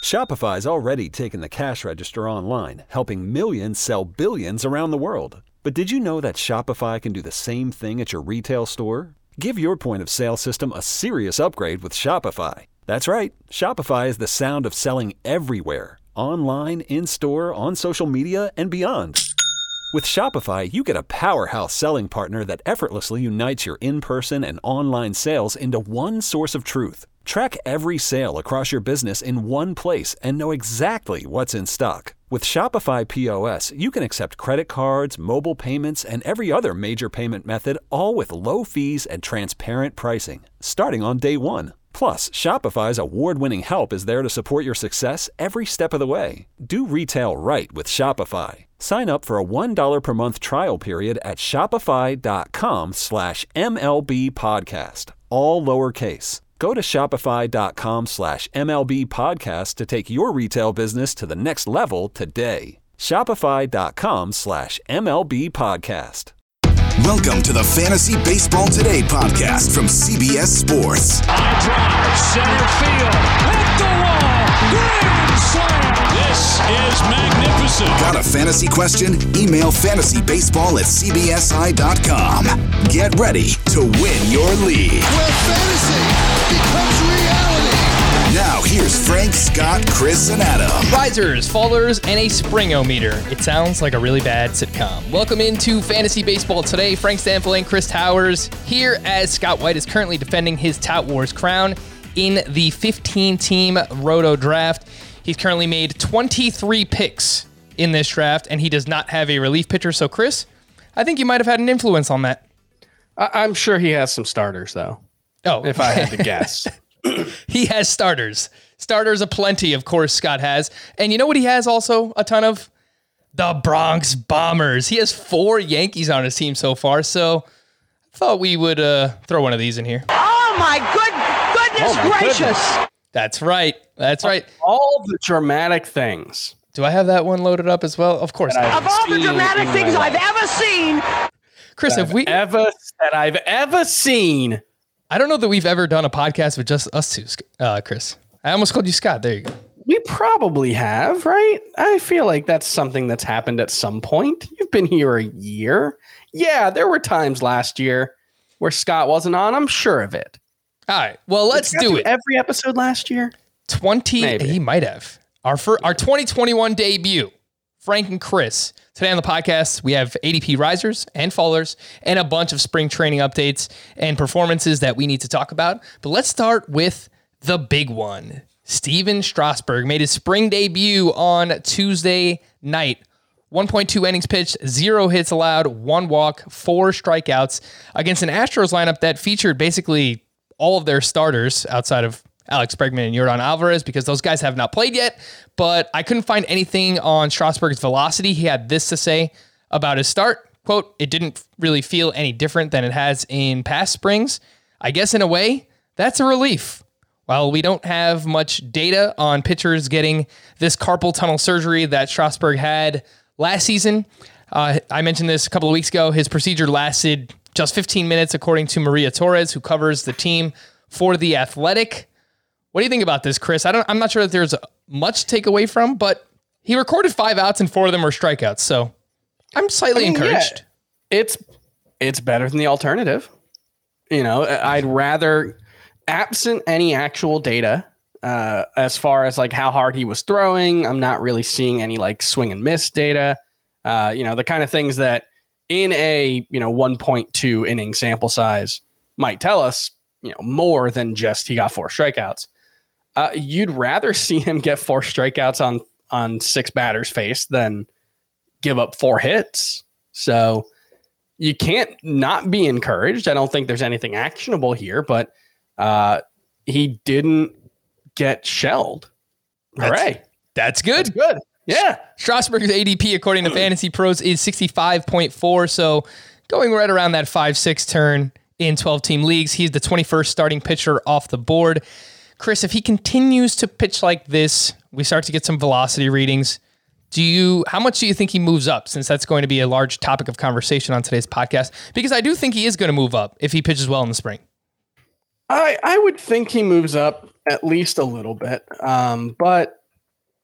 Shopify's already taken the cash register online, helping millions sell billions around the world. But did you know that Shopify can do the same thing at your retail store? Give your point of sale system a serious upgrade with Shopify. That's right. Shopify is the sound of selling everywhere. Online, in-store, on social media, and beyond. With Shopify, you get a powerhouse selling partner that effortlessly unites your in-person and online sales into one source of truth. Track every sale across your business in one place and know exactly what's in stock. With Shopify POS, you can accept credit cards, mobile payments, and every other major payment method, all with low fees and transparent pricing, starting on day one. Plus, Shopify's award-winning help is there to support your success every step of the way. Do retail right with Shopify. Sign up for a $1 per month trial period at shopify.com/MLB podcast, all lowercase. Go to shopify.com/MLB podcast to take your retail business to the next level today. Shopify.com/MLB podcast. Welcome to the Fantasy Baseball Today podcast from CBS Sports. High drive, center field, hit the wall, grand slam. This is magnificent. Got a fantasy question? Email fantasybaseball@cbsi.com. Get ready to win your league. Where fantasy becomes reality. Now here's Frank, Scott, Chris, and Adam. Risers, fallers, and a spring-o-meter. It sounds like a really bad sitcom. Welcome into Fantasy Baseball Today. Frank Stanfield and Chris Towers here as Scott White is currently defending his Tout Wars crown in the 15-team Roto draft. He's currently made 23 picks in this draft, and he does not have a relief pitcher. So, Chris, I think you might have had an influence on that. I'm sure he has some starters, though. Oh, if I had to guess. He has starters. Starters aplenty, of course, Scott has. And you know what he has also a ton of? The Bronx Bombers. He has 4 Yankees on his team so far, so I thought we would throw one of these in here. Oh, my goodness gracious. That's right. That's right. All the dramatic things. Do I have that one loaded up as well? Of course. Of all the dramatic things I've ever seen. Chris, I've ever seen. I don't know that we've ever done a podcast with just us two, Chris. I almost called you Scott. There you go. We probably have, right? I feel like that's something that's happened at some point. You've been here a year. Yeah, there were times last year where Scott wasn't on. I'm sure of it. All right. Well, let's do it. Every episode last year? 20. Maybe. He might have. Our 2021 debut. Frank and Chris. Today on the podcast, we have ADP risers and fallers and a bunch of spring training updates and performances that we need to talk about. But let's start with the big one. Stephen Strasburg made his spring debut on Tuesday night. 1.2 innings pitched, 0 hits allowed, 1 walk, 4 strikeouts against an Astros lineup that featured basically all of their starters outside of Alex Bregman and Yordan Alvarez because those guys have not played yet, but I couldn't find anything on Strasburg's velocity. He had this to say about his start. Quote, "It didn't really feel any different than it has in past springs. I guess in a way, that's a relief. While we don't have much data on pitchers getting this carpal tunnel surgery that Strasburg had last season, I mentioned this a couple of weeks ago, his procedure lasted just 15 minutes, according to Maria Torres, who covers the team for The Athletic. What do you think about this, Chris? I'm not sure that there's much to take away from, but he recorded 5 outs and 4 of them were strikeouts. So I'm slightly encouraged. Yeah, it's better than the alternative. You know, I'd rather, absent any actual data, as far as like how hard he was throwing, I'm not really seeing any like swing and miss data. The kind of things that in a 1.2 inning sample size might tell us more than just he got 4 strikeouts. You'd rather see him get 4 strikeouts on 6 batters faced than give up 4 hits. So you can't not be encouraged. I don't think there's anything actionable here, but he didn't get shelled. Hooray. That's good. That's good. Yeah. Strasburg's ADP, according to Fantasy Pros, is 65.4. So going right around that 5-6 turn in 12-team leagues. He's the 21st starting pitcher off the board. Chris, if he continues to pitch like this, we start to get some velocity readings. How much do you think he moves up, since that's going to be a large topic of conversation on today's podcast? Because I do think he is going to move up if he pitches well in the spring. I would think he moves up at least a little bit. But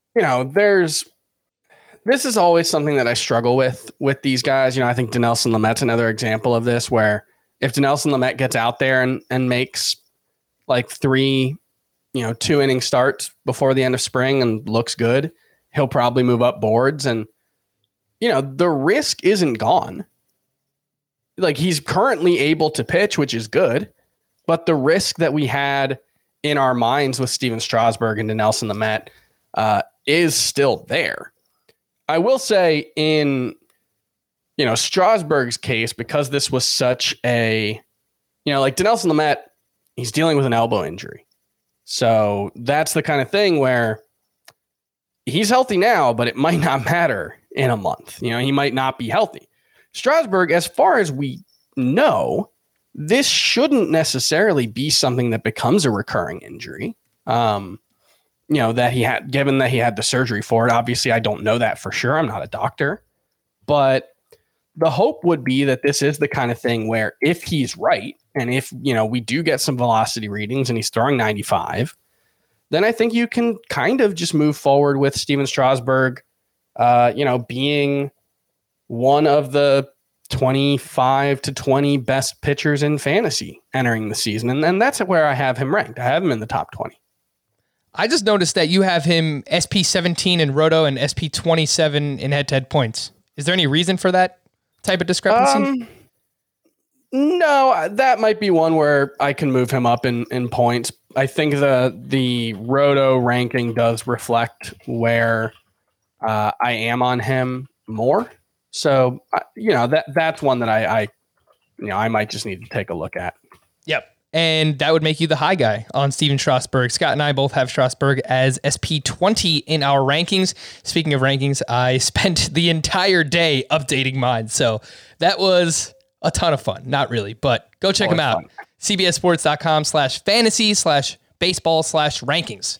This is always something that I struggle with these guys. I think Dinelson Lamet's another example of this, where if Dinelson Lamet gets out there and makes like 3, 2-inning starts before the end of spring and looks good, he'll probably move up boards. And, the risk isn't gone. Like, he's currently able to pitch, which is good, but the risk that we had in our minds with Steven Strasburg and Dinelson Lamet is still there. I will say in, Strasburg's case, because this was such a, like Dinelson Lamet, he's dealing with an elbow injury. So that's the kind of thing where he's healthy now, but it might not matter in a month. He might not be healthy. Strasburg, as far as we know, this shouldn't necessarily be something that becomes a recurring injury. That he had, given that he had the surgery for it. Obviously, I don't know that for sure. I'm not a doctor, but the hope would be that this is the kind of thing where if he's right, and if, we do get some velocity readings and he's throwing 95, then I think you can kind of just move forward with Steven Strasburg, being one of the 25 to 20 best pitchers in fantasy entering the season. And that's where I have him ranked. I have him in the top 20. I just noticed that you have him SP17 in Roto and SP27 in head-to-head points. Is there any reason for that type of discrepancy? No, that might be one where I can move him up in points. I think the Roto ranking does reflect where I am on him more. So, that's one that I might just need to take a look at. Yep. And that would make you the high guy on Steven Strasburg. Scott and I both have Strasburg as SP20 in our rankings. Speaking of rankings, I spent the entire day updating mine. So that was a ton of fun. Not really, but go check them out. CBSSports.com/fantasy/baseball/rankings.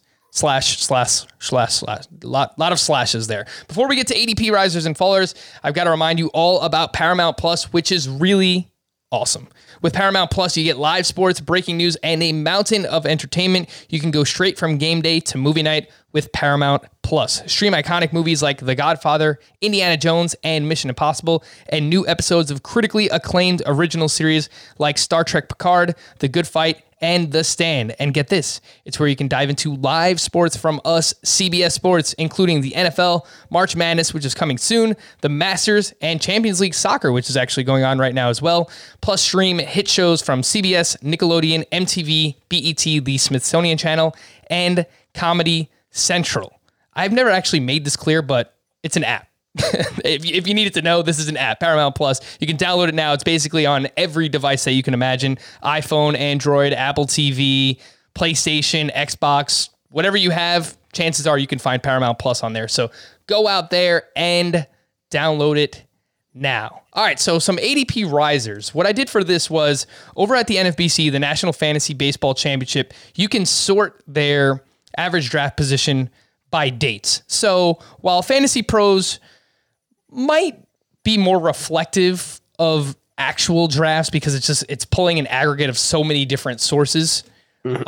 Lot of slashes there. Before we get to ADP risers and fallers, I've got to remind you all about Paramount Plus, which is really awesome. With Paramount Plus, you get live sports, breaking news, and a mountain of entertainment. You can go straight from game day to movie night with Paramount Plus. Stream iconic movies like The Godfather, Indiana Jones, and Mission Impossible, and new episodes of critically acclaimed original series like Star Trek Picard, The Good Fight, and The Stand. And get this, it's where you can dive into live sports from us, CBS Sports, including the NFL, March Madness, which is coming soon, the Masters, and Champions League Soccer, which is actually going on right now as well. Plus stream hit shows from CBS, Nickelodeon, MTV, BET, the Smithsonian Channel, and Comedy Central. I've never actually made this clear, but it's an app. If you needed to know, this is an app, Paramount Plus. You can download it now. It's basically on every device that you can imagine. iPhone, Android, Apple TV, PlayStation, Xbox, whatever you have, chances are you can find Paramount Plus on there. So go out there and download it now. All right, so some ADP risers. What I did for this was, over at the NFBC, the National Fantasy Baseball Championship, you can sort their average draft position by dates. So while Fantasy Pros might be more reflective of actual drafts because it's pulling an aggregate of so many different sources. The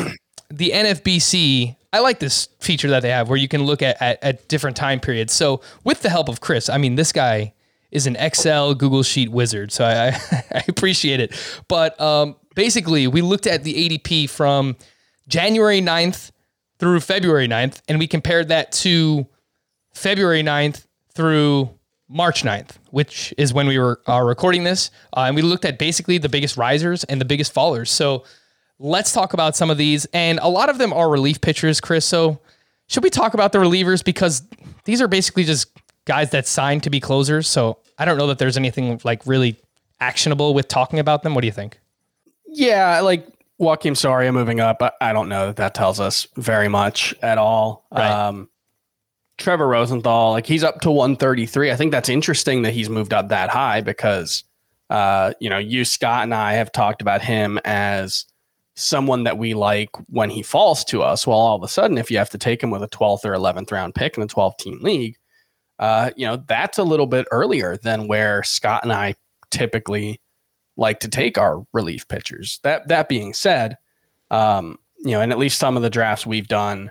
NFBC, I like this feature that they have where you can look at different time periods. So with the help of Chris, I mean, this guy is an Excel Google Sheet wizard, so I appreciate it. But basically, we looked at the ADP from January 9th through February 9th, and we compared that to February 9th through March 9th, which is when we are recording this. And we looked at basically the biggest risers and the biggest fallers. So let's talk about some of these. And a lot of them are relief pitchers, Chris. So should we talk about the relievers? Because these are basically just guys that signed to be closers. So I don't know that there's anything like really actionable with talking about them. What do you think? Yeah, like Joakim Soria moving up. I don't know that tells us very much at all. Right. Trevor Rosenthal, like he's up to 133. I think that's interesting that he's moved up that high because, you, Scott, and I have talked about him as someone that we like when he falls to us. Well, all of a sudden, if you have to take him with a 12th or 11th round pick in a 12-team league, that's a little bit earlier than where Scott and I typically like to take our relief pitchers. That being said, in at least some of the drafts we've done,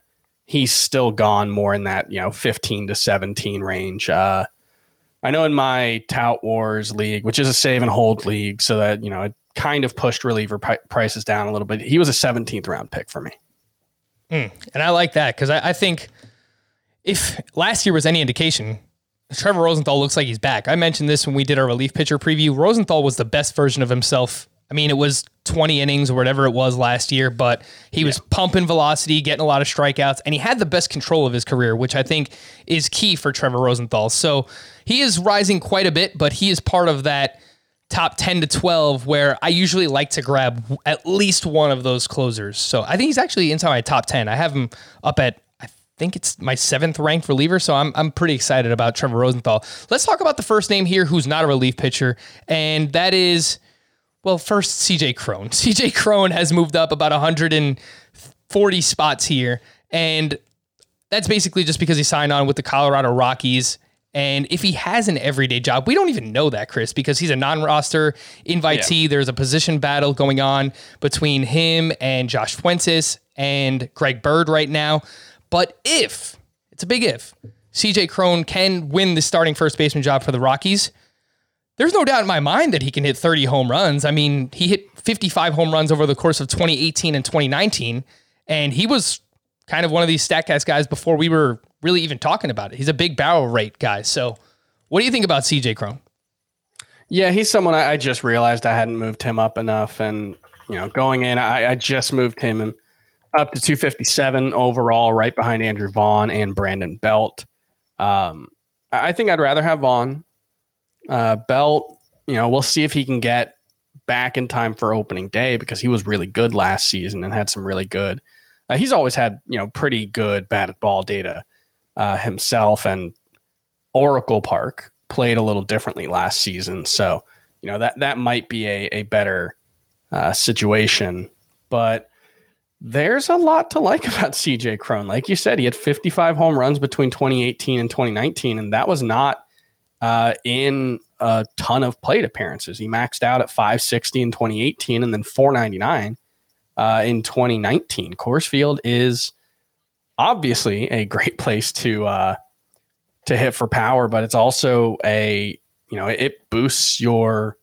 he's still gone more in that, 15 to 17 range. I know in my Tout Wars league, which is a save and hold league, so that, it kind of pushed reliever prices down a little bit. He was a 17th round pick for me. And I like that because I think if last year was any indication, Trevor Rosenthal looks like he's back. I mentioned this when we did our relief pitcher preview. Rosenthal was the best version of himself. I mean, it was 20 innings or whatever it was last year, but he was pumping velocity, getting a lot of strikeouts, and he had the best control of his career, which I think is key for Trevor Rosenthal. So he is rising quite a bit, but he is part of that top 10 to 12 where I usually like to grab at least one of those closers. So I think he's actually inside my top 10. I have him up at, I think it's my 7th ranked reliever. So I'm pretty excited about Trevor Rosenthal. Let's talk about the first name here who's not a relief pitcher. And that is, well, first CJ Cron. CJ Cron has moved up about 140 spots here. And that's basically just because he signed on with the Colorado Rockies. And if he has an everyday job, we don't even know that, Chris, because he's a non-roster invitee. Yeah. There's a position battle going on between him and Josh Fuentes and Greg Bird right now. But if, it's a big if, CJ Cron can win the starting first baseman job for the Rockies, there's no doubt in my mind that he can hit 30 home runs. I mean, he hit 55 home runs over the course of 2018 and 2019, and he was kind of one of these StatCast guys before we were really even talking about it. He's a big barrel rate guy. So what do you think about CJ Cron? Yeah, he's someone I just realized I hadn't moved him up enough. And, going in, I just moved him up to 257 overall, right behind Andrew Vaughn and Brandon Belt. I think I'd rather have Vaughn. Belt, we'll see if he can get back in time for opening day because he was really good last season and had some really good. He's always had, pretty good batted ball data himself, and Oracle Park played a little differently last season. So, that might be a better situation, but there's a lot to like about CJ Cron. Like you said, he had 55 home runs between 2018 and 2019, and that was not in a ton of plate appearances. He maxed out at 560 in 2018 and then 499 in 2019. Coors Field is obviously a great place to hit for power, but it's also it boosts your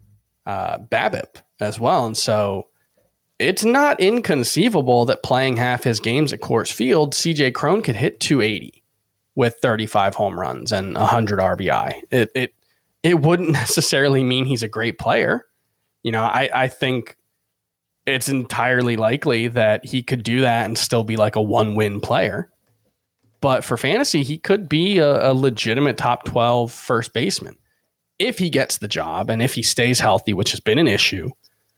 BABIP as well. And so it's not inconceivable that playing half his games at Coors Field, CJ Cron could hit 280 with 35 home runs and 100 RBI. It wouldn't necessarily mean he's a great player. I think it's entirely likely that he could do that and still be like a 1-win player. But for fantasy, he could be a legitimate top 12 first baseman if he gets the job and if he stays healthy, which has been an issue.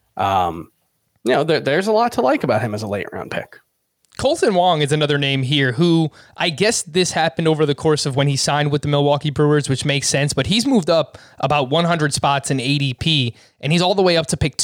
There's a lot to like about him as a late round pick. Colton Wong is another name here who I guess this happened over the course of when he signed with the Milwaukee Brewers, which makes sense, but he's moved up about 100 spots in ADP, and he's all the way up to pick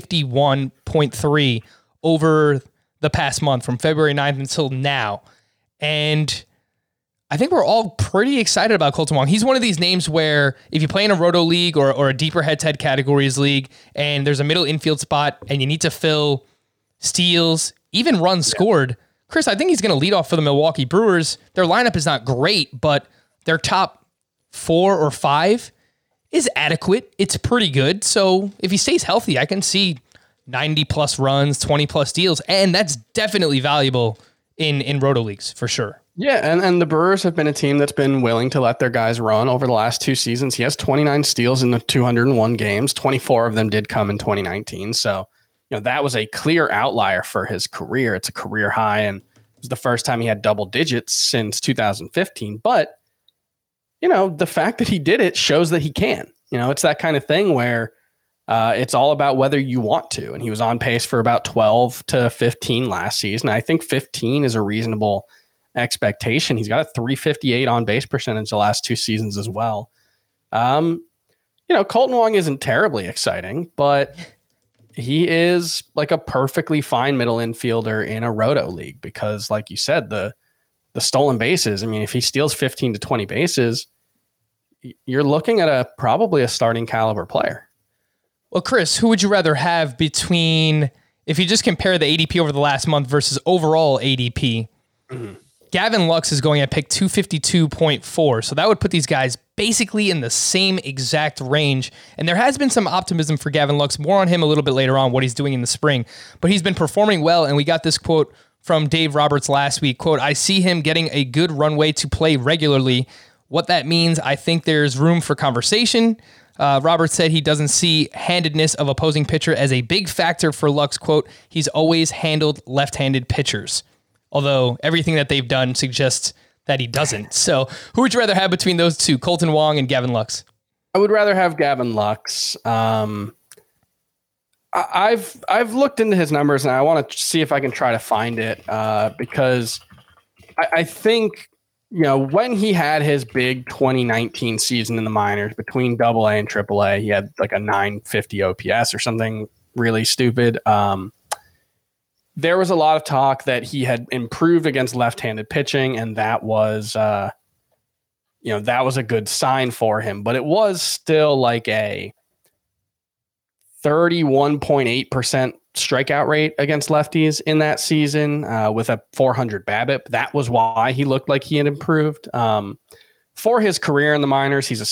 251.3 over the past month from February 9th until now. And I think we're all pretty excited about Colton Wong. He's one of these names where if you play in a roto league or a deeper head-to-head categories league and there's a middle infield spot and you need to fill steals, even runs scored, Chris, I think he's going to lead off for the Milwaukee Brewers. Their lineup is not great, but their top 4 or 5 is adequate. It's pretty good. So if he stays healthy, I can see 90 plus runs, 20 plus steals, and that's definitely valuable in roto leagues for sure. Yeah, and the Brewers have been a team that's been willing to let their guys run over the last 2 seasons. He has 29 steals in the 201 games. 24 of them did come in 2019. So, that was a clear outlier for his career. It's a career high, and it was the first time he had double digits since 2015. But, the fact that he did it shows that he can. It's that kind of thing where it's all about whether you want to. And he was on pace for about 12 to 15 last season. I think 15 is a reasonable expectation. He's got a 358 on base percentage the last 2 seasons as well. Colton Wong isn't terribly exciting, but he is like a perfectly fine middle infielder in a roto league because, like you said, the stolen bases, I mean, if he steals 15 to 20 bases, you're looking at probably a starting caliber player. Well, Chris, who would you rather have between, if you just compare the ADP over the last month versus overall ADP, Gavin Lux is going at pick 252.4. So that would put these guys basically in the same exact range. And there has been some optimism for Gavin Lux. More on him a little bit later on, what he's doing in the spring. But he's been performing well. And we got this quote from Dave Roberts last week. Quote, I see him getting a good runway to play regularly. What that means, I think there's room for conversation. Roberts said he doesn't see handedness of opposing pitcher as a big factor for Lux. Quote, he's always handled left-handed pitchers. Although everything that they've done suggests that he doesn't. So who would you rather have between those two, Colton Wong and Gavin Lux? I would rather have Gavin Lux. I've looked into his numbers and I want to see if I can try to find it because I think, when he had his big 2019 season in the minors between AA and AAA, he had like a 950 OPS or something really stupid. There was a lot of talk that he had improved against left-handed pitching, and that was, that was a good sign for him. But it was still like a 31.8% strikeout rate against lefties in that season with a 400 BABIP. That was why he looked like he had improved. For his career in the minors, he's a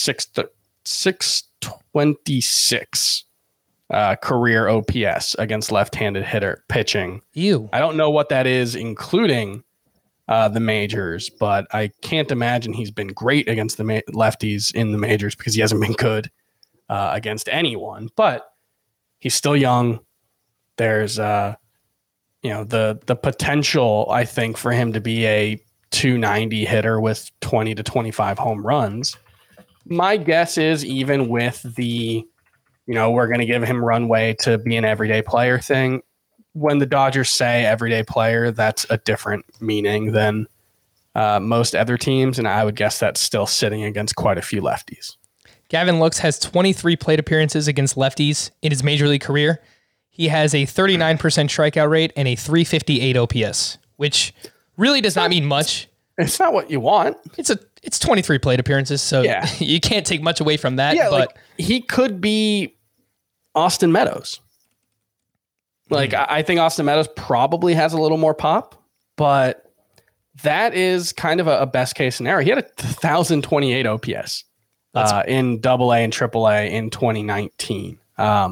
626 career OPS against left-handed hitter pitching. Ew. I don't know what that is, including the majors, but I can't imagine he's been great against the lefties in the majors because he hasn't been good against anyone. But he's still young. There's the potential, I think, for him to be a 290 hitter with 20 to 25 home runs. My guess is even with the we're going to give him runway to be an everyday player thing. When the Dodgers say everyday player, that's a different meaning than most other teams. And I would guess that's still sitting against quite a few lefties. Gavin Lux has 23 plate appearances against lefties in his major league career. He has a 39% strikeout rate and a 358 OPS, which really does not mean much. It's not what you want. It's 23 plate appearances, so yeah. You can't take much away from that. Yeah, but he could be Austin Meadows. I think Austin Meadows probably has a little more pop, but that is kind of a best case scenario. He had a 1,028 OPS in AA and AAA in 2019.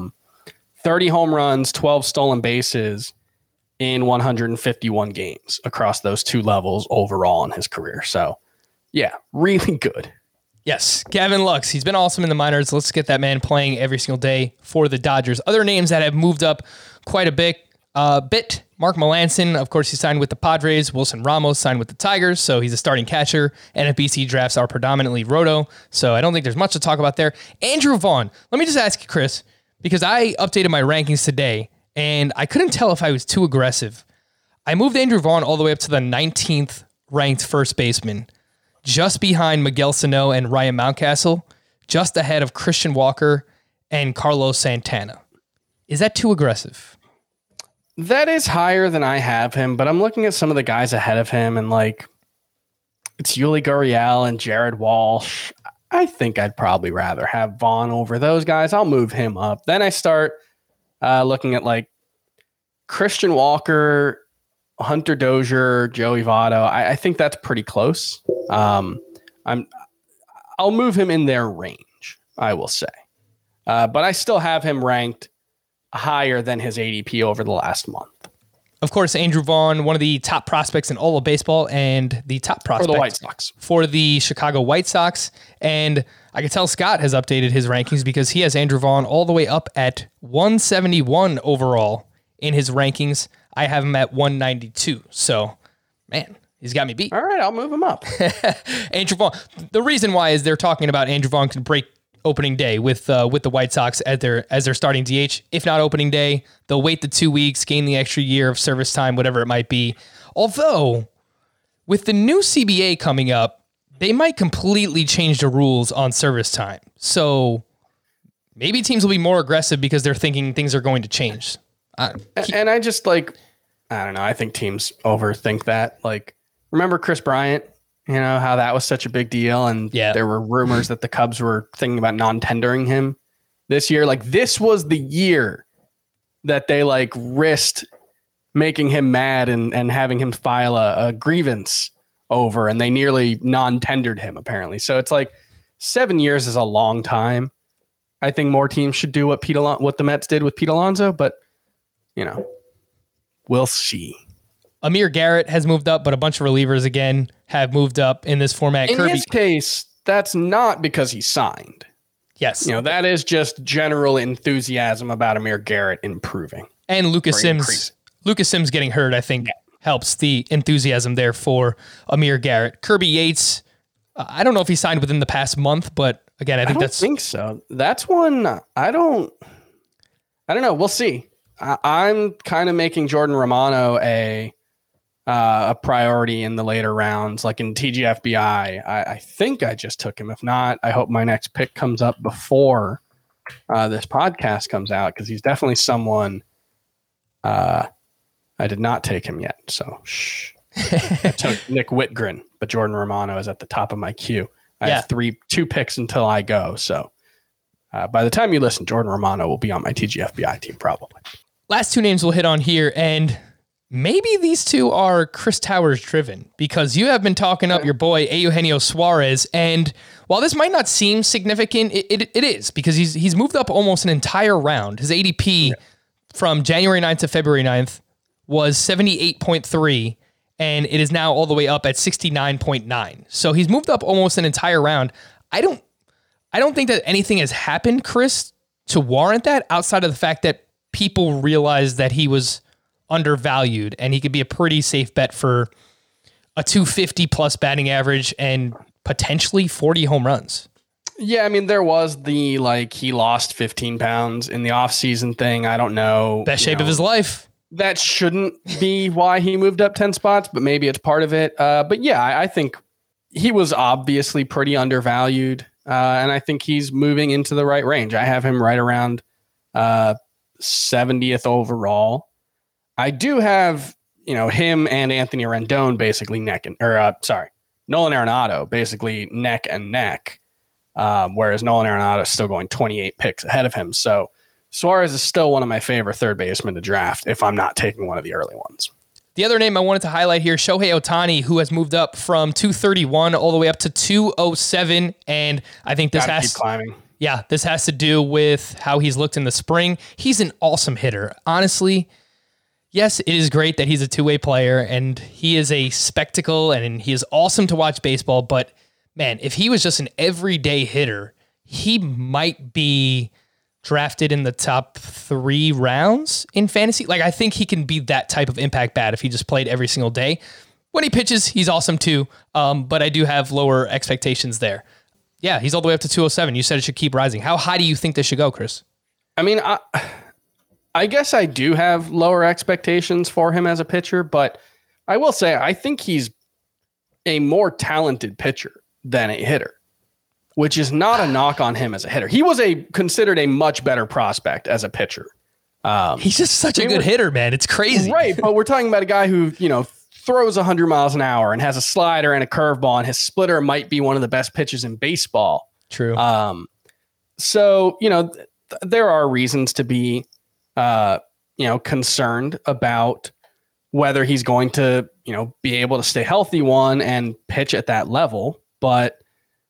30 home runs, 12 stolen bases in 151 games across those two levels overall in his career. So, yeah, really good. Yes, Gavin Lux. He's been awesome in the minors. Let's get that man playing every single day for the Dodgers. Other names that have moved up quite a bit. Mark Melancon, of course, he signed with the Padres. Wilson Ramos signed with the Tigers, so he's a starting catcher. NFBC drafts are predominantly roto, so I don't think there's much to talk about there. Andrew Vaughn. Let me just ask you, Chris, because I updated my rankings today, and I couldn't tell if I was too aggressive. I moved Andrew Vaughn all the way up to the 19th ranked first baseman, just behind Miguel Sano and Ryan Mountcastle, just ahead of Christian Walker and Carlos Santana. Is that too aggressive? That is higher than I have him, but I'm looking at some of the guys ahead of him, and it's Yuli Gurriel and Jared Walsh. I think I'd probably rather have Vaughn over those guys. I'll move him up. Then I start looking at Christian Walker, Hunter Dozier, Joey Votto. I think that's pretty close. I'll move him in their range, I will say. But I still have him ranked higher than his ADP over the last month. Of course, Andrew Vaughn, one of the top prospects in all of baseball and the top prospect for the White Sox. For the Chicago White Sox. And I can tell Scott has updated his rankings because he has Andrew Vaughn all the way up at 171 overall in his rankings. I have him at 192. So, man, he's got me beat. All right, I'll move him up. Andrew Vaughn. The reason why is they're talking about Andrew Vaughn could break opening day with the White Sox as their starting DH. If not opening day, they'll wait the 2 weeks, gain the extra year of service time, whatever it might be. Although, with the new CBA coming up, they might completely change the rules on service time. So maybe teams will be more aggressive because they're thinking things are going to change. And I just I don't know. I think teams overthink that. Remember Chris Bryant? How that was such a big deal. And there were rumors that the Cubs were thinking about non-tendering him this year. This was the year that they risked making him mad and having him file a grievance over, and they nearly non-tendered him apparently. So it's like 7 years is a long time. I think more teams should do what the Mets did with Pete Alonso, but we'll see. Amir Garrett has moved up, but a bunch of relievers again have moved up in this format. In his case, that's not because he signed. Yes. That is just general enthusiasm about Amir Garrett improving. And Lucas Sims. Lucas Sims getting hurt, I think, helps the enthusiasm there for Amir Garrett. Kirby Yates, I don't know if he signed within the past month, but again, I don't think so. That's one I don't know. We'll see. I'm kind of making Jordan Romano a priority in the later rounds, like in TGFBI. I think I just took him. If not, I hope my next pick comes up before this podcast comes out, because he's definitely someone. I did not take him yet, so shh. I took Nick Whitgren, but Jordan Romano is at the top of my queue. I have two picks until I go. So by the time you listen, Jordan Romano will be on my TGFBI team probably. Last two names we'll hit on here, and maybe these two are Chris Towers driven, because you have been talking up your boy Eugenio Suarez, and while this might not seem significant, it is, because he's moved up almost an entire round. His ADP from January 9th to February 9th was 78.3, and it is now all the way up at 69.9. So he's moved up almost an entire round. I don't think that anything has happened, Chris, to warrant that, outside of the fact that people realized that he was undervalued and he could be a pretty safe bet for a 250 plus batting average and potentially 40 home runs. Yeah, I mean, there was the he lost 15 pounds in the offseason thing. I don't know. Best shape of his life. That shouldn't be why he moved up 10 spots, but maybe it's part of it. But yeah, I think he was obviously pretty undervalued, and I think he's moving into the right range. I have him right around 70th overall. I do have, him and Anthony Rendon basically Nolan Arenado basically neck and neck, whereas Nolan Arenado is still going 28 picks ahead of him. So Suarez is still one of my favorite third basemen to draft if I'm not taking one of the early ones. The other name I wanted to highlight here, Shohei Ohtani, who has moved up from 231 all the way up to 207, and I think this keep climbing. Yeah, this has to do with how he's looked in the spring. He's an awesome hitter. Honestly, yes, it is great that he's a two-way player and he is a spectacle and he is awesome to watch baseball, but man, if he was just an everyday hitter, he might be drafted in the top 3 rounds in fantasy. I think he can be that type of impact bat if he just played every single day. When he pitches, he's awesome too, but I do have lower expectations there. Yeah, he's all the way up to 207. You said it should keep rising. How high do you think this should go, Chris? I mean, I guess I do have lower expectations for him as a pitcher, but I will say I think he's a more talented pitcher than a hitter, which is not a knock on him as a hitter. He was considered a much better prospect as a pitcher. He's just such a good hitter, man. It's crazy. Right, but we're talking about a guy who, throws 100 miles an hour and has a slider and a curveball, and his splitter might be one of the best pitches in baseball. True. So, there are reasons to be, concerned about whether he's going to, be able to stay healthy, and pitch at that level. But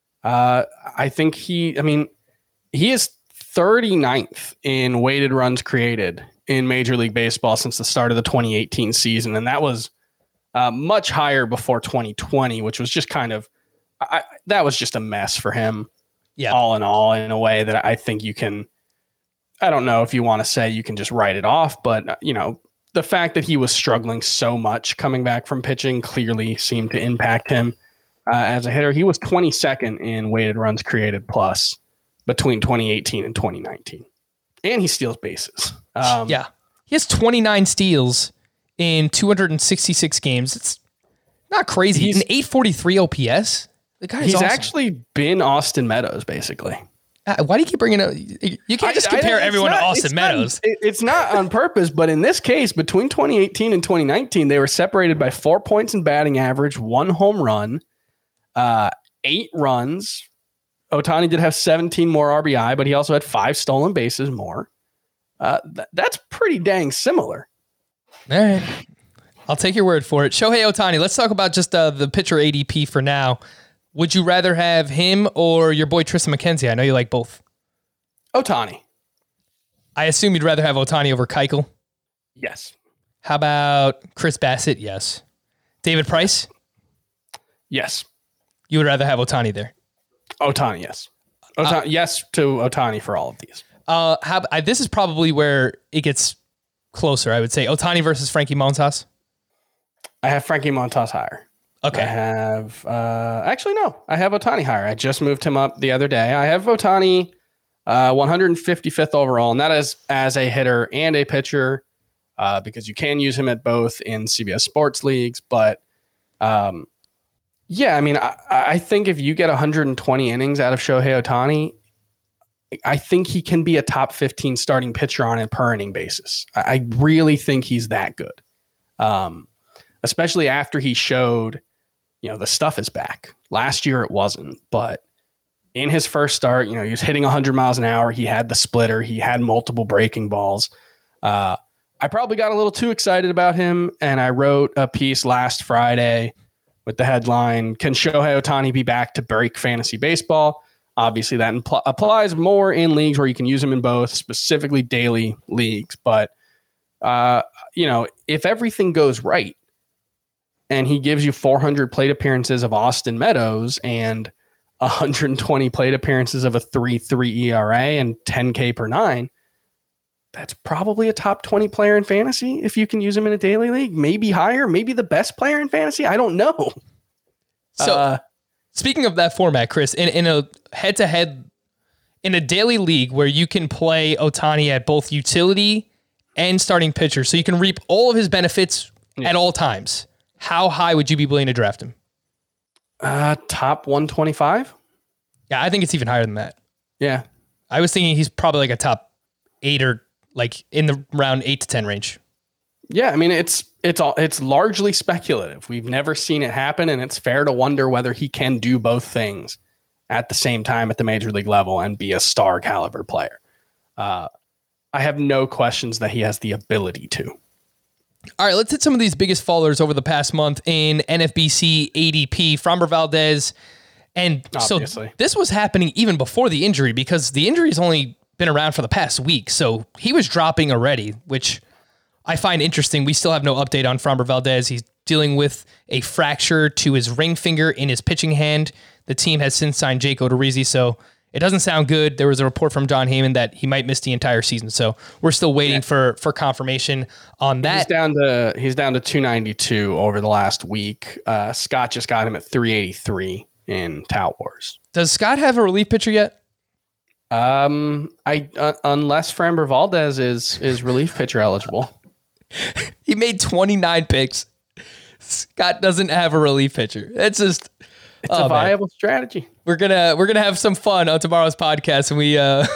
I think he is 39th in weighted runs created in Major League Baseball since the start of the 2018 season. And that was much higher before 2020, which was just that was just a mess for him. Yeah. All in all, in a way that I think you can, I don't know if you want to say you can just write it off, but the fact that he was struggling so much coming back from pitching clearly seemed to impact him as a hitter. He was 22nd in weighted runs created plus between 2018 and 2019. And he steals bases. Yeah. He has 29 steals in 266 games. It's not crazy. He's an 843 OPS. The guy is awesome. Actually been Austin Meadows, basically. Why do you keep bringing up? You can't just compare everyone to Austin Meadows. It's not on purpose, but in this case, between 2018 and 2019, they were separated by 4 points in batting average, 1 home run, 8 runs. Ohtani did have 17 more RBI, but he also had 5 stolen bases more. That's pretty dang similar. All right. I'll take your word for it. Shohei Ohtani, let's talk about just the pitcher ADP for now. Would you rather have him or your boy Tristan McKenzie? I know you like both. Ohtani. I assume you'd rather have Ohtani over Keuchel. Yes. How about Chris Bassett? Yes. David Price? Yes. You would rather have Ohtani there? Ohtani, yes. Yes to Ohtani for all of these. This is probably where it gets closer, I would say. Ohtani versus Frankie Montas? I have Frankie Montas higher. Okay. I have, actually, no. I have Ohtani higher. I just moved him up the other day. I have Ohtani 155th overall, and that is as a hitter and a pitcher because you can use him at both in CBS Sports leagues. But, yeah, I mean, I think if you get 120 innings out of Shohei Ohtani, I think he can be a top 15 starting pitcher on a per inning basis. I really think he's that good, especially after he showed, the stuff is back. Last year it wasn't, but in his first start, he was hitting 100 miles an hour. He had the splitter. He had multiple breaking balls. I probably got a little too excited about him, and I wrote a piece last Friday with the headline, "Can Shohei Ohtani be back to break fantasy baseball?" Obviously, that applies more in leagues where you can use them in both, specifically daily leagues. But, if everything goes right and he gives you 400 plate appearances of Austin Meadows and 120 plate appearances of a 3.3 ERA and 10K per nine, that's probably a top 20 player in fantasy if you can use him in a daily league. Maybe higher, maybe the best player in fantasy. I don't know. So, speaking of that format, Chris, in a head-to-head, in a daily league where you can play Ohtani at both utility and starting pitcher, so you can reap all of his benefits at all times, how high would you be willing to draft him? Top 125? Yeah, I think it's even higher than that. Yeah. I was thinking he's probably like a top 8 or like in the round 8 to 10 range. Yeah, I mean, it's largely speculative. We've never seen it happen, and it's fair to wonder whether he can do both things at the same time at the major league level and be a star caliber player. I have no questions that he has the ability to. All right, let's hit some of these biggest fallers over the past month in NFBC ADP. Framber Valdez, and obviously. So this was happening even before the injury because the injury's only been around for the past week, so he was dropping already, which I find interesting. We still have no update on Framber Valdez. He's dealing with a fracture to his ring finger in his pitching hand. The team has since signed Jake Odorizzi, so it doesn't sound good. There was a report from John Heyman that he might miss the entire season, so we're still waiting for confirmation on that. He's down to 292 over the last week. Scott just got him at 383 in Tout Wars. Does Scott have a relief pitcher yet? Unless Framber Valdez is relief pitcher eligible. He made 29 picks. Scott doesn't have a relief pitcher. It's just a viable strategy. We're gonna have some fun on tomorrow's podcast, and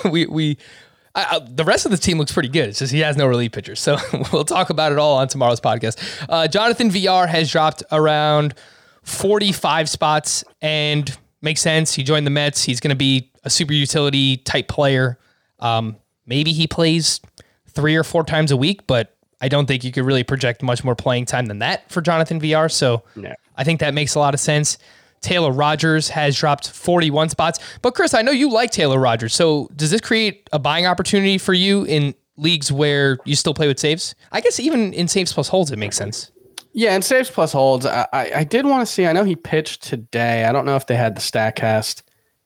the rest of the team looks pretty good. It's just he has no relief pitcher, so we'll talk about it all on tomorrow's podcast. Jonathan VR has dropped around 45 spots, and makes sense. He joined the Mets. He's going to be a super utility type player. Maybe he plays 3 or 4 times a week, but I don't think you could really project much more playing time than that for Jonathan VR. So no. I think that makes a lot of sense. Taylor Rogers has dropped 41 spots. But Chris, I know you like Taylor Rogers. So does this create a buying opportunity for you in leagues where you still play with saves? I guess even in saves plus holds, it makes sense. Yeah, in saves plus holds, I did want to see. I know he pitched today. I don't know if they had the StatCast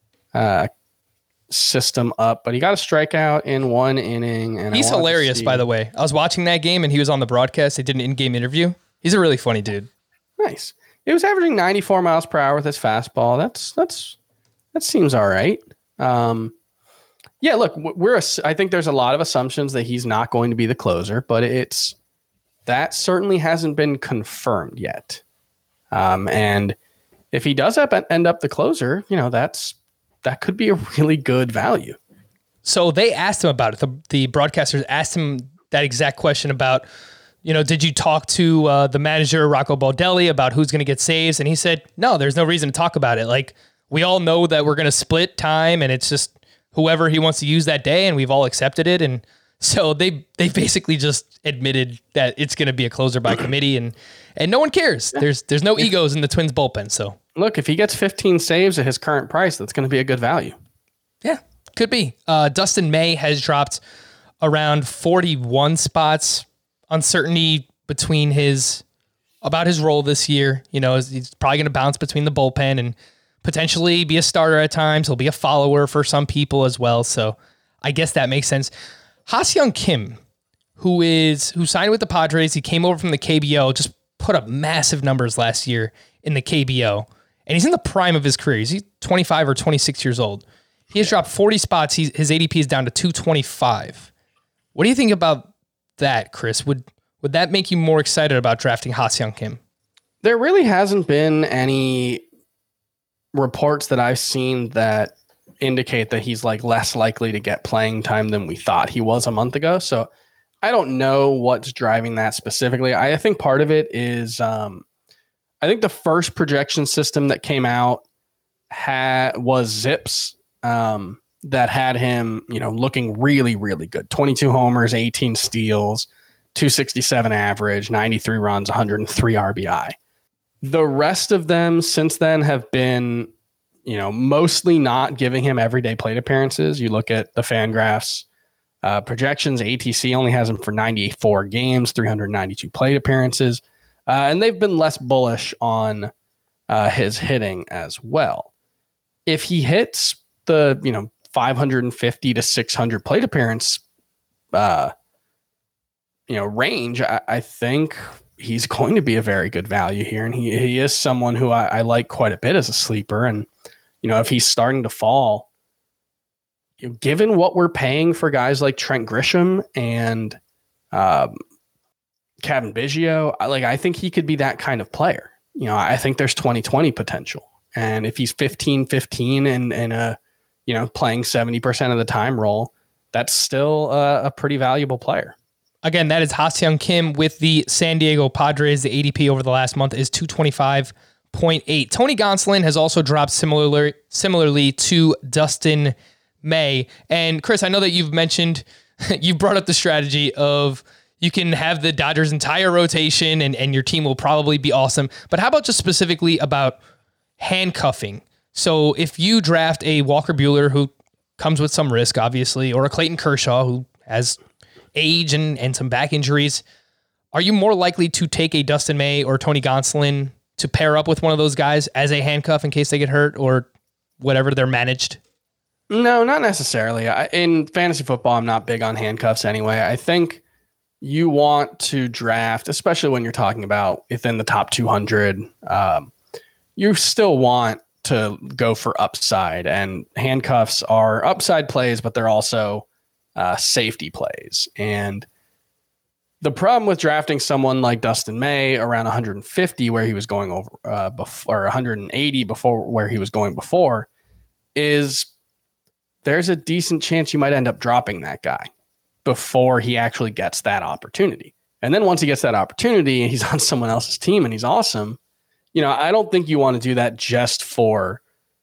system up, but he got a strikeout in 1 inning. And he's hilarious, by the way. I was watching that game, and he was on the broadcast. They did an in-game interview. He's a really funny dude. Nice. He was averaging 94 miles per hour with his fastball. That seems all right. Yeah, look, I think there's a lot of assumptions that he's not going to be the closer, but that certainly hasn't been confirmed yet. And if he does end up the closer, that could be a really good value. So they asked him about it. The broadcasters asked him that exact question about, did you talk to the manager, Rocco Baldelli, about who's going to get saves? And he said, no, there's no reason to talk about it. Like, we all know that we're going to split time, and it's just whoever he wants to use that day, and we've all accepted it. And So they basically just admitted that it's going to be a closer by committee, and no one cares. There's no egos in the Twins bullpen. So look, if he gets 15 saves at his current price, that's going to be a good value. Yeah, could be. Dustin May has dropped around 41 spots. Uncertainty between about his role this year. You know, he's probably going to bounce between the bullpen and potentially be a starter at times. He'll be a follower for some people as well. So I guess that makes sense. Ha-Seong Kim, who signed with the Padres, he came over from the KBO, just put up massive numbers last year in the KBO, and he's in the prime of his career. He's 25 or 26 years old. He has dropped 40 spots. His ADP is down to 225. What do you think about that, Chris? Would that make you more excited about drafting Ha-Seong Kim? There really hasn't been any reports that I've seen that indicate that he's like less likely to get playing time than we thought he was a month ago. So I don't know what's driving that specifically. I think part of it is I think the first projection system that came out was Zips that had him, looking really, really good. 22 homers, 18 steals, 267 average, 93 runs, 103 RBI. The rest of them since then have been, mostly not giving him everyday plate appearances. You look at the Fangraphs projections, ATC only has him for 94 games, 392 plate appearances. And they've been less bullish on his hitting as well. If he hits the, 550 to 600 plate appearance, range, I think he's going to be a very good value here. And he is someone who I like quite a bit as a sleeper. And, if he's starting to fall, given what we're paying for guys like Trent Grisham and Kevin Biggio, I think he could be that kind of player. I think there's 2020 potential. And if he's 15-15 and a, playing 70% of the time role, that's still a pretty valuable player. Again, that is Ha-Seong Kim with the San Diego Padres. The ADP over the last month is 225.8. Tony Gonsolin has also dropped similarly to Dustin May. And Chris, I know that you've brought up the strategy of you can have the Dodgers' entire rotation and your team will probably be awesome. But how about just specifically about handcuffing? So if you draft a Walker Buehler who comes with some risk, obviously, or a Clayton Kershaw who has age and some back injuries, are you more likely to take a Dustin May or Tony Gonsolin to pair up with one of those guys as a handcuff in case they get hurt or whatever they're managed? No, not necessarily. In fantasy football, I'm not big on handcuffs anyway. I think you want to draft, especially when you're talking about within the top 200, you still want to go for upside, and handcuffs are upside plays, but they're also safety plays. And the problem with drafting someone like Dustin May around 150, where he was going over before, or 180 before where he was going before, is there's a decent chance you might end up dropping that guy before he actually gets that opportunity. And then once he gets that opportunity and he's on someone else's team and he's awesome, I don't think you want to do that just for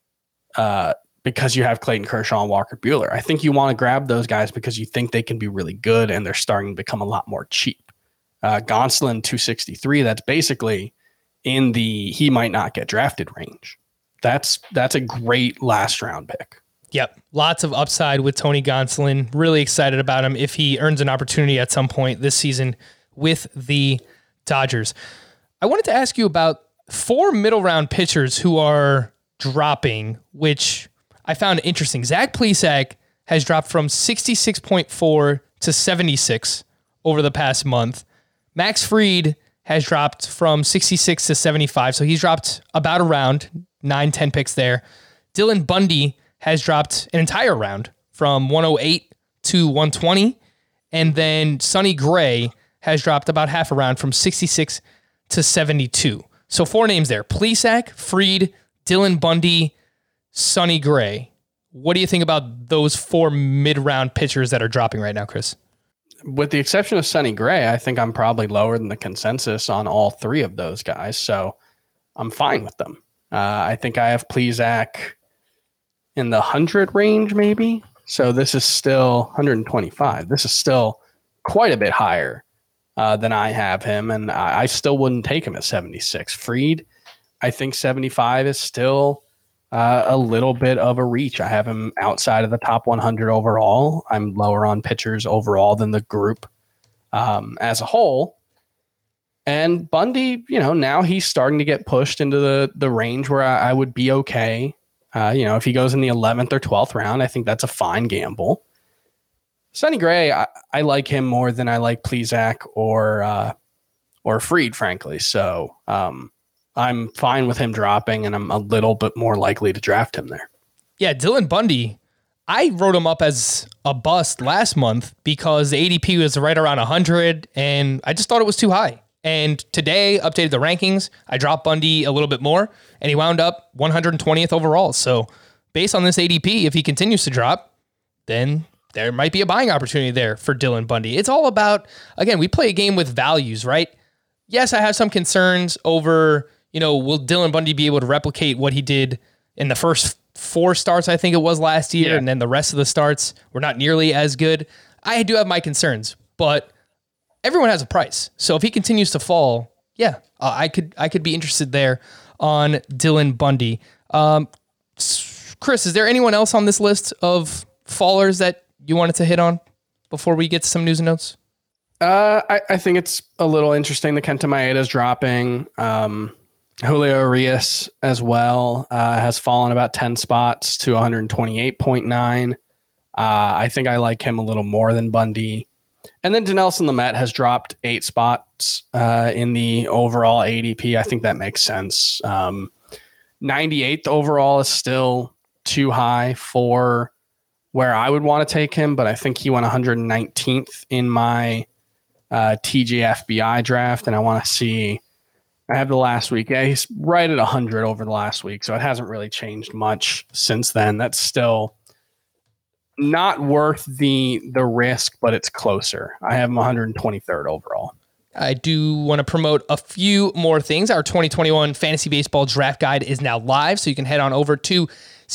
because you have Clayton Kershaw and Walker Buehler. I think you want to grab those guys because you think they can be really good and they're starting to become a lot more cheap. Gonsolin 263, that's basically in the he might not get drafted range. That's a great last round pick. Yep. Lots of upside with Tony Gonsolin. Really excited about him if he earns an opportunity at some point this season with the Dodgers. I wanted to ask you about 4 middle round pitchers who are dropping, which I found interesting. Zach Plesac has dropped from 66.4 to 76 over the past month. Max Fried has dropped from 66 to 75. So he's dropped about a round, 9-10 picks there. Dylan Bundy has dropped an entire round from 108 to 120. And then Sonny Gray has dropped about half a round from 66 to 72. So 4 names there: Plesac, Fried, Dylan Bundy, Sonny Gray. What do you think about those 4 mid-round pitchers that are dropping right now, Chris? With the exception of Sonny Gray, I think I'm probably lower than the consensus on all 3 of those guys. So I'm fine with them. I think I have Plesac in the 100 range, maybe. So this is still 125. This is still quite a bit higher than I have him, and I still wouldn't take him at 76. Fried, I think 75 is still a little bit of a reach. I have him outside of the top 100 overall. I'm lower on pitchers overall than the group as a whole. And Bundy, now he's starting to get pushed into the range where I would be okay. If he goes in the 11th or 12th round, I think that's a fine gamble. Sonny Gray, I like him more than I like Plesac or Fried, frankly. So I'm fine with him dropping, and I'm a little bit more likely to draft him there. Yeah, Dylan Bundy, I wrote him up as a bust last month because the ADP was right around 100, and I just thought it was too high. And today, updated the rankings. I dropped Bundy a little bit more, and he wound up 120th overall. So based on this ADP, if he continues to drop, then there might be a buying opportunity there for Dylan Bundy. It's all about, again, we play a game with values, right? Yes, I have some concerns over, will Dylan Bundy be able to replicate what he did in the first 4 starts, I think it was last year, and then the rest of the starts were not nearly as good. I do have my concerns, but everyone has a price. So if he continues to fall, I could be interested there on Dylan Bundy. Chris, is there anyone else on this list of fallers that you wanted to hit on before we get to some news and notes? I think it's a little interesting that Kenta Maeda's dropping. Julio Urias as well has fallen about 10 spots to 128.9. I think I like him a little more than Bundy. And then Dinelson Lamet has dropped 8 spots in the overall ADP. I think that makes sense. 98th overall is still too high for where I would want to take him, but I think he went 119th in my TGFBI draft, and I want to see. I have the last week. Yeah, he's right at 100 over the last week, so it hasn't really changed much since then. That's still not worth the risk, but it's closer. I have him 123rd overall. I do want to promote a few more things. Our 2021 Fantasy Baseball Draft Guide is now live, so you can head on over to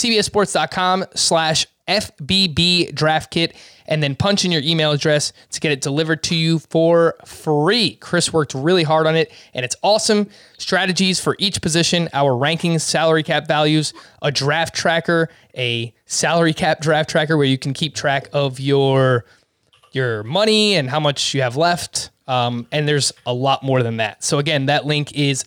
cbssports.com/FBB Draft Kit and then punch in your email address to get it delivered to you for free. Chris worked really hard on it, and it's awesome. Strategies for each position, our rankings, salary cap values, a draft tracker, a salary cap draft tracker where you can keep track of your money and how much you have left. And there's a lot more than that. So again, that link is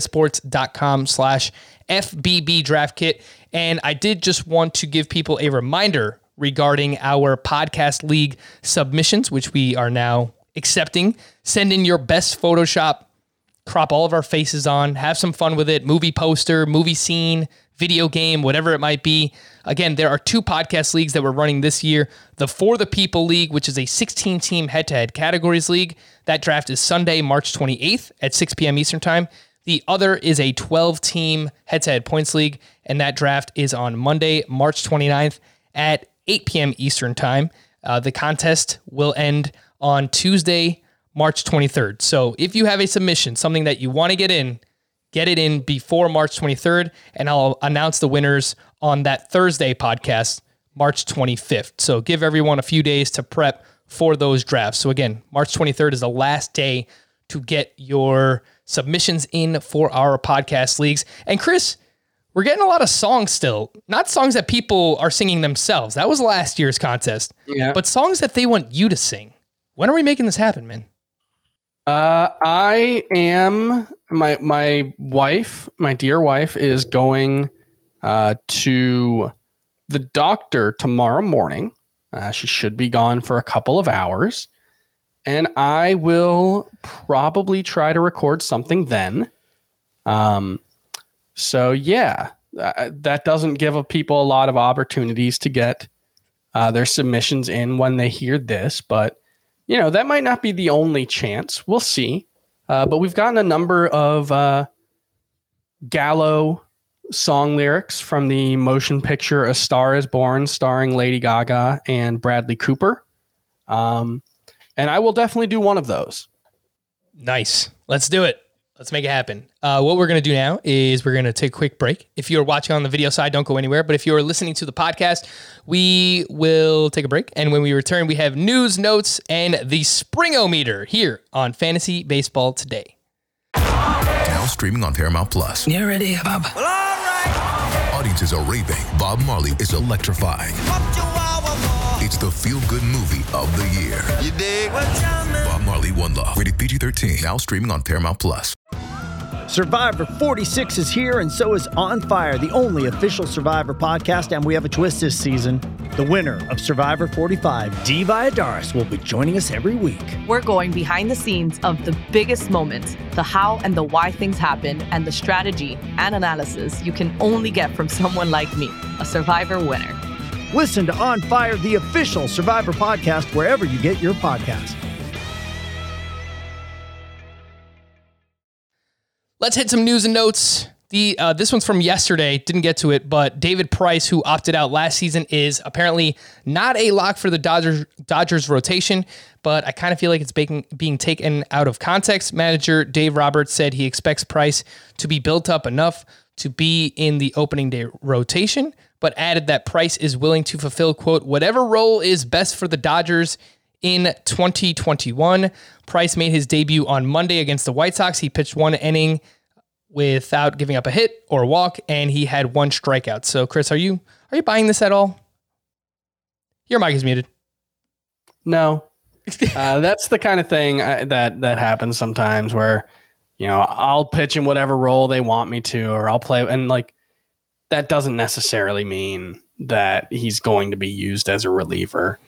cbssports.com/FBB Draft Kit. And I did just want to give people a reminder regarding our podcast league submissions, which we are now accepting. Send in your best Photoshop, crop all of our faces on, have some fun with it. Movie poster, movie scene, video game, whatever it might be. Again, there are 2 podcast leagues that we're running this year. The For the People League, which is a 16-team head-to-head categories league. That draft is Sunday, March 28th at 6 p.m. Eastern Time. The other is a 12-team head-to-head points league, and that draft is on Monday, March 29th at 8 p.m. Eastern Time. The contest will end on Tuesday, March 23rd. So if you have a submission, something that you want to get it in before March 23rd, and I'll announce the winners on that Thursday podcast, March 25th. So give everyone a few days to prep for those drafts. So again, March 23rd is the last day to get your submissions in for our podcast leagues. And Chris, we're getting a lot of songs still, not songs that people are singing themselves. That was last year's contest, but songs that they want you to sing. When are we making this happen, man? I am my wife, my dear wife, is going to the doctor tomorrow morning. She should be gone for a couple of hours, and I will probably try to record something then. So yeah, that doesn't give people a lot of opportunities to get their submissions in when they hear this, but that might not be the only chance. We'll see. But we've gotten a number of Gallo song lyrics from the motion picture A Star is Born, starring Lady Gaga and Bradley Cooper. And I will definitely do one of those. Nice. Let's do it. Let's make it happen. What we're going to do now is we're going to take a quick break. If you're watching on the video side, don't go anywhere. But if you're listening to the podcast, we will take a break. And when we return, we have news, notes, and the Spring-O-Meter here on Fantasy Baseball Today. Now streaming on Paramount Plus. You ready, Bob? Well, all right. Audiences are raving. Bob Marley is electrifying. It's the feel-good movie of the year. You dig? Bob Marley, One Love. Rated PG-13. Now streaming on Paramount Plus. Survivor 46 is here, and so is On Fire, the only official Survivor podcast, and we have a twist this season. The winner of Survivor 45, Dee Valladares, will be joining us every week. We're going behind the scenes of the biggest moments, the how and the why things happen, and the strategy and analysis you can only get from someone like me, a Survivor winner. Listen to On Fire, the official Survivor podcast, wherever you get your podcasts. Let's hit some news and notes. This one's from yesterday. Didn't get to it, but David Price, who opted out last season, is apparently not a lock for the Dodgers rotation, but I kind of feel like it's being taken out of context. Manager Dave Roberts said he expects Price to be built up enough to be in the opening day rotation, but added that Price is willing to fulfill, quote, whatever role is best for the Dodgers in 2021. Price made his debut on Monday against the White Sox. He pitched one inning without giving up a hit or a walk, and he had one strikeout. So, Chris, are you buying this at all? Your mic is muted. No. That's the kind of thing that happens sometimes where, I'll pitch in whatever role they want me to, or I'll play. And that doesn't necessarily mean that he's going to be used as a reliever.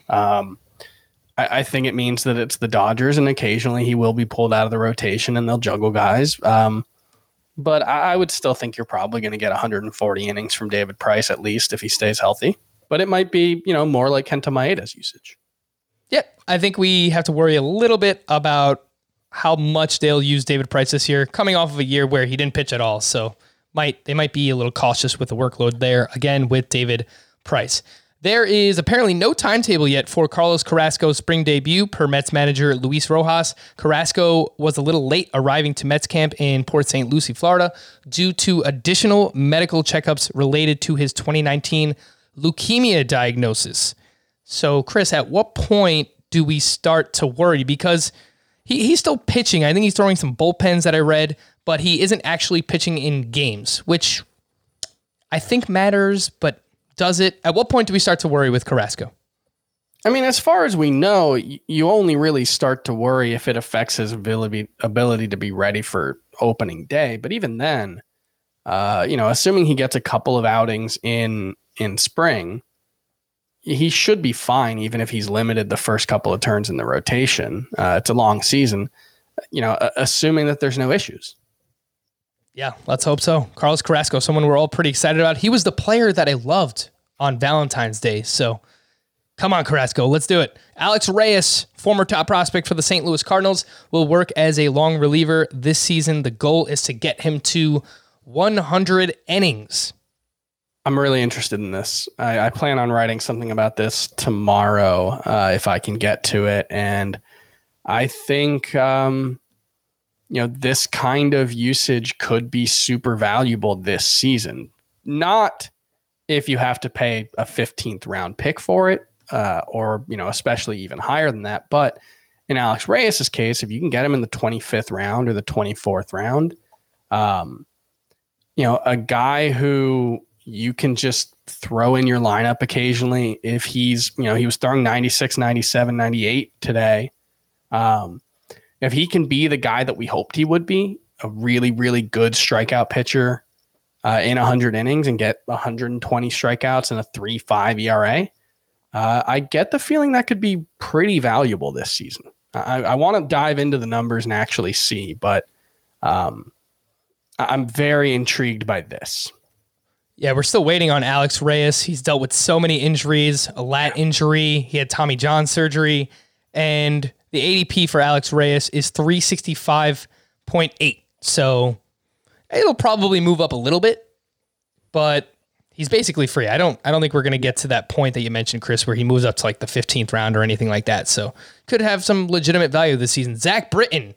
I think it means that it's the Dodgers, and occasionally he will be pulled out of the rotation and they'll juggle guys. But I would still think you're probably going to get 140 innings from David Price, at least if he stays healthy. But it might be, more like Kenta Maeda's usage. Yeah, I think we have to worry a little bit about how much they'll use David Price this year, coming off of a year where he didn't pitch at all. So they might be a little cautious with the workload there, again, with David Price. There is apparently no timetable yet for Carlos Carrasco's spring debut, per Mets manager Luis Rojas. Carrasco was a little late arriving to Mets camp in Port St. Lucie, Florida, due to additional medical checkups related to his 2019 leukemia diagnosis. So, Chris, at what point do we start to worry? Because he's still pitching. I think he's throwing some bullpens that I read, but he isn't actually pitching in games, which I think matters, but does it? At what point do we start to worry with Carrasco? I mean, as far as we know, you only really start to worry if it affects his ability to be ready for opening day. But even then, assuming he gets a couple of outings in spring, he should be fine, even if he's limited the first couple of turns in the rotation. It's a long season, assuming that there's no issues. Yeah, let's hope so. Carlos Carrasco, someone we're all pretty excited about. He was the player that I loved on Valentine's Day. So come on, Carrasco, let's do it. Alex Reyes, former top prospect for the St. Louis Cardinals, will work as a long reliever this season. The goal is to get him to 100 innings. I'm really interested in this. I plan on writing something about this tomorrow if I can get to it. And I think... this kind of usage could be super valuable this season. Not if you have to pay a 15th round pick for it, or, especially even higher than that. But in Alex Reyes' case, if you can get him in the 25th round or the 24th round, a guy who you can just throw in your lineup occasionally if he's, he was throwing 96, 97, 98 today. If he can be the guy that we hoped he would be, a really, really good strikeout pitcher in 100 innings and get 120 strikeouts and a 3.5 ERA, I get the feeling that could be pretty valuable this season. I want to dive into the numbers and actually see, but I'm very intrigued by this. Yeah, we're still waiting on Alex Reyes. He's dealt with so many injuries, a lat injury. He had Tommy John surgery, and the ADP for Alex Reyes is 365.8. So it'll probably move up a little bit, but he's basically free. I don't think we're going to get to that point that you mentioned, Chris, where he moves up to like the 15th round or anything like that. So could have some legitimate value this season. Zach Britton,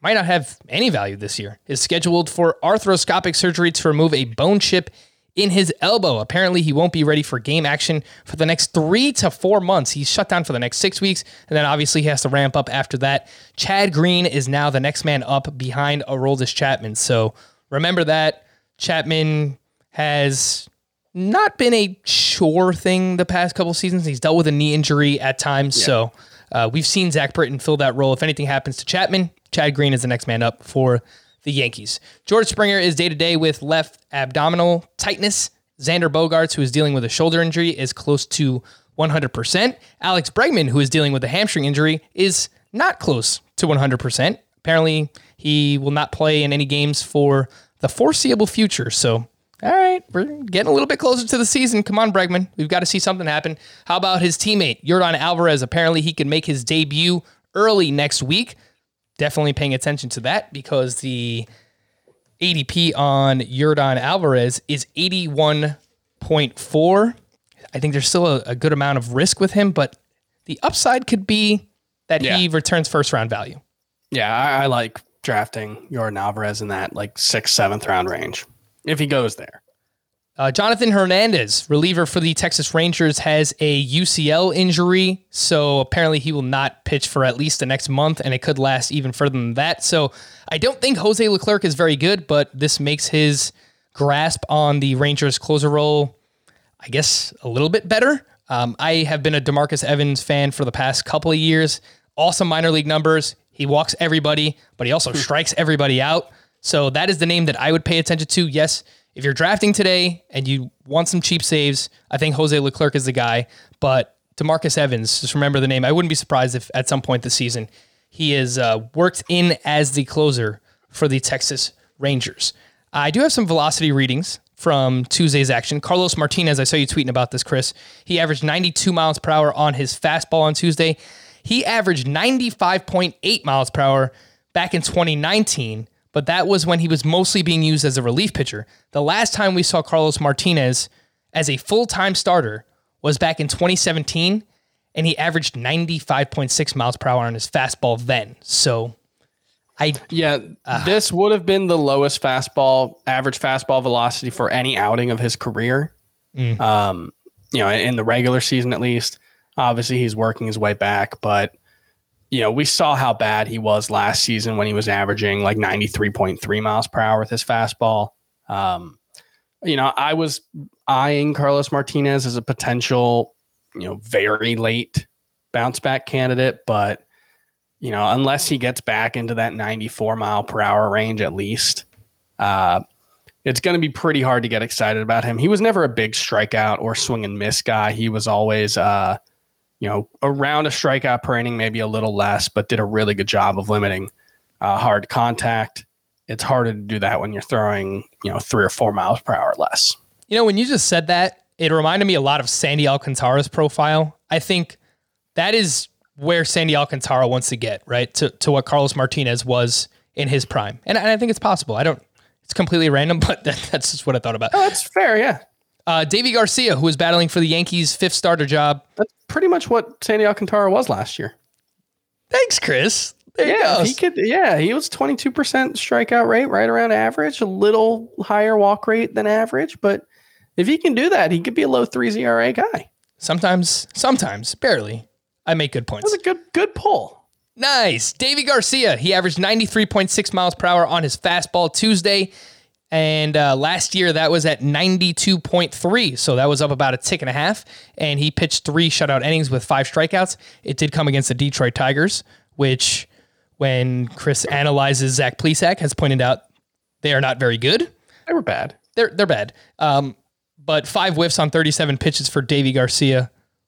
might not have any value this year, is scheduled for arthroscopic surgery to remove a bone chip in his elbow. Apparently, he won't be ready for game action for the next 3 to 4 months. He's shut down for the next 6 weeks, and then obviously he has to ramp up after that. Chad Green is now the next man up behind Aroldis Chapman. So remember that. Chapman has not been a sure thing the past couple seasons. He's dealt with a knee injury at times. Yeah. So we've seen Zach Britton fill that role. If anything happens to Chapman, Chad Green is the next man up for the Yankees. George Springer is day-to-day with left abdominal tightness. Xander Bogaerts, who is dealing with a shoulder injury, is close to 100%. Alex Bregman, who is dealing with a hamstring injury, is not close to 100%. Apparently, he will not play in any games for the foreseeable future. So, all right, we're getting a little bit closer to the season. Come on, Bregman. We've got to see something happen. How about his teammate, Yordan Alvarez? Apparently, he can make his debut early next week. Definitely paying attention to that because the ADP on Yordan Alvarez is 81.4. I think there's still a good amount of risk with him, but the upside could be that he returns first-round value. Yeah, I like drafting Yordan Alvarez in that like 6th, 7th round range if he goes there. Jonathan Hernandez, reliever for the Texas Rangers, has a UCL injury, so apparently he will not pitch for at least the next month, and it could last even further than that. So I don't think Jose Leclerc is very good, but this makes his grasp on the Rangers closer role, I guess, a little bit better. I have been a DeMarcus Evans fan for the past couple of years. Awesome minor league numbers. He walks everybody, but he also strikes everybody out. So that is the name that I would pay attention to. Yes, if you're drafting today and you want some cheap saves, I think Jose Leclerc is the guy. But DeMarcus Evans, just remember the name. I wouldn't be surprised if at some point this season he is worked in as the closer for the Texas Rangers. I do have some velocity readings from Tuesday's action. Carlos Martinez, I saw you tweeting about this, Chris. He averaged 92 miles per hour on his fastball on Tuesday. He averaged 95.8 miles per hour back in 2019. But that was when he was mostly being used as a relief pitcher. The last time we saw Carlos Martinez as a full-time starter was back in 2017, and he averaged 95.6 miles per hour on his fastball then. So, this would have been the lowest average fastball velocity for any outing of his career. In the regular season at least. Obviously, he's working his way back, but we saw how bad he was last season when he was averaging like 93.3 miles per hour with his fastball. I was eyeing Carlos Martinez as a potential, very late bounce back candidate, but, unless he gets back into that 94 mile per hour range at least, it's going to be pretty hard to get excited about him. He was never a big strikeout or swing and miss guy. He was always, around a strikeout per inning, maybe a little less, but did a really good job of limiting hard contact. It's harder to do that when you're throwing, 3 or 4 miles per hour less. When you just said that, it reminded me a lot of Sandy Alcantara's profile. I think that is where Sandy Alcantara wants to get, right? To what Carlos Martinez was in his prime. And I think it's possible. It's completely random, but that's just what I thought about. Oh, that's fair, yeah. Davy Garcia, who is battling for the Yankees' 5th starter job. That's pretty much what Sandy Alcantara was last year. Thanks, Chris. There you go. He was 22% strikeout rate, right around average, a little higher walk rate than average. But if he can do that, he could be a low 3 ERA guy. Sometimes, barely. I make good points. That's a good pull. Nice. Davy Garcia, he averaged 93.6 miles per hour on his fastball Tuesday. And last year, that was at 92.3, so that was up about a tick and a half. And he pitched 3 shutout innings with 5 strikeouts. It did come against the Detroit Tigers, which, when Chris analyzes Zach Plesac, has pointed out they are not very good. They were bad. They're bad. But 5 whiffs on 37 pitches for Davy Garcia.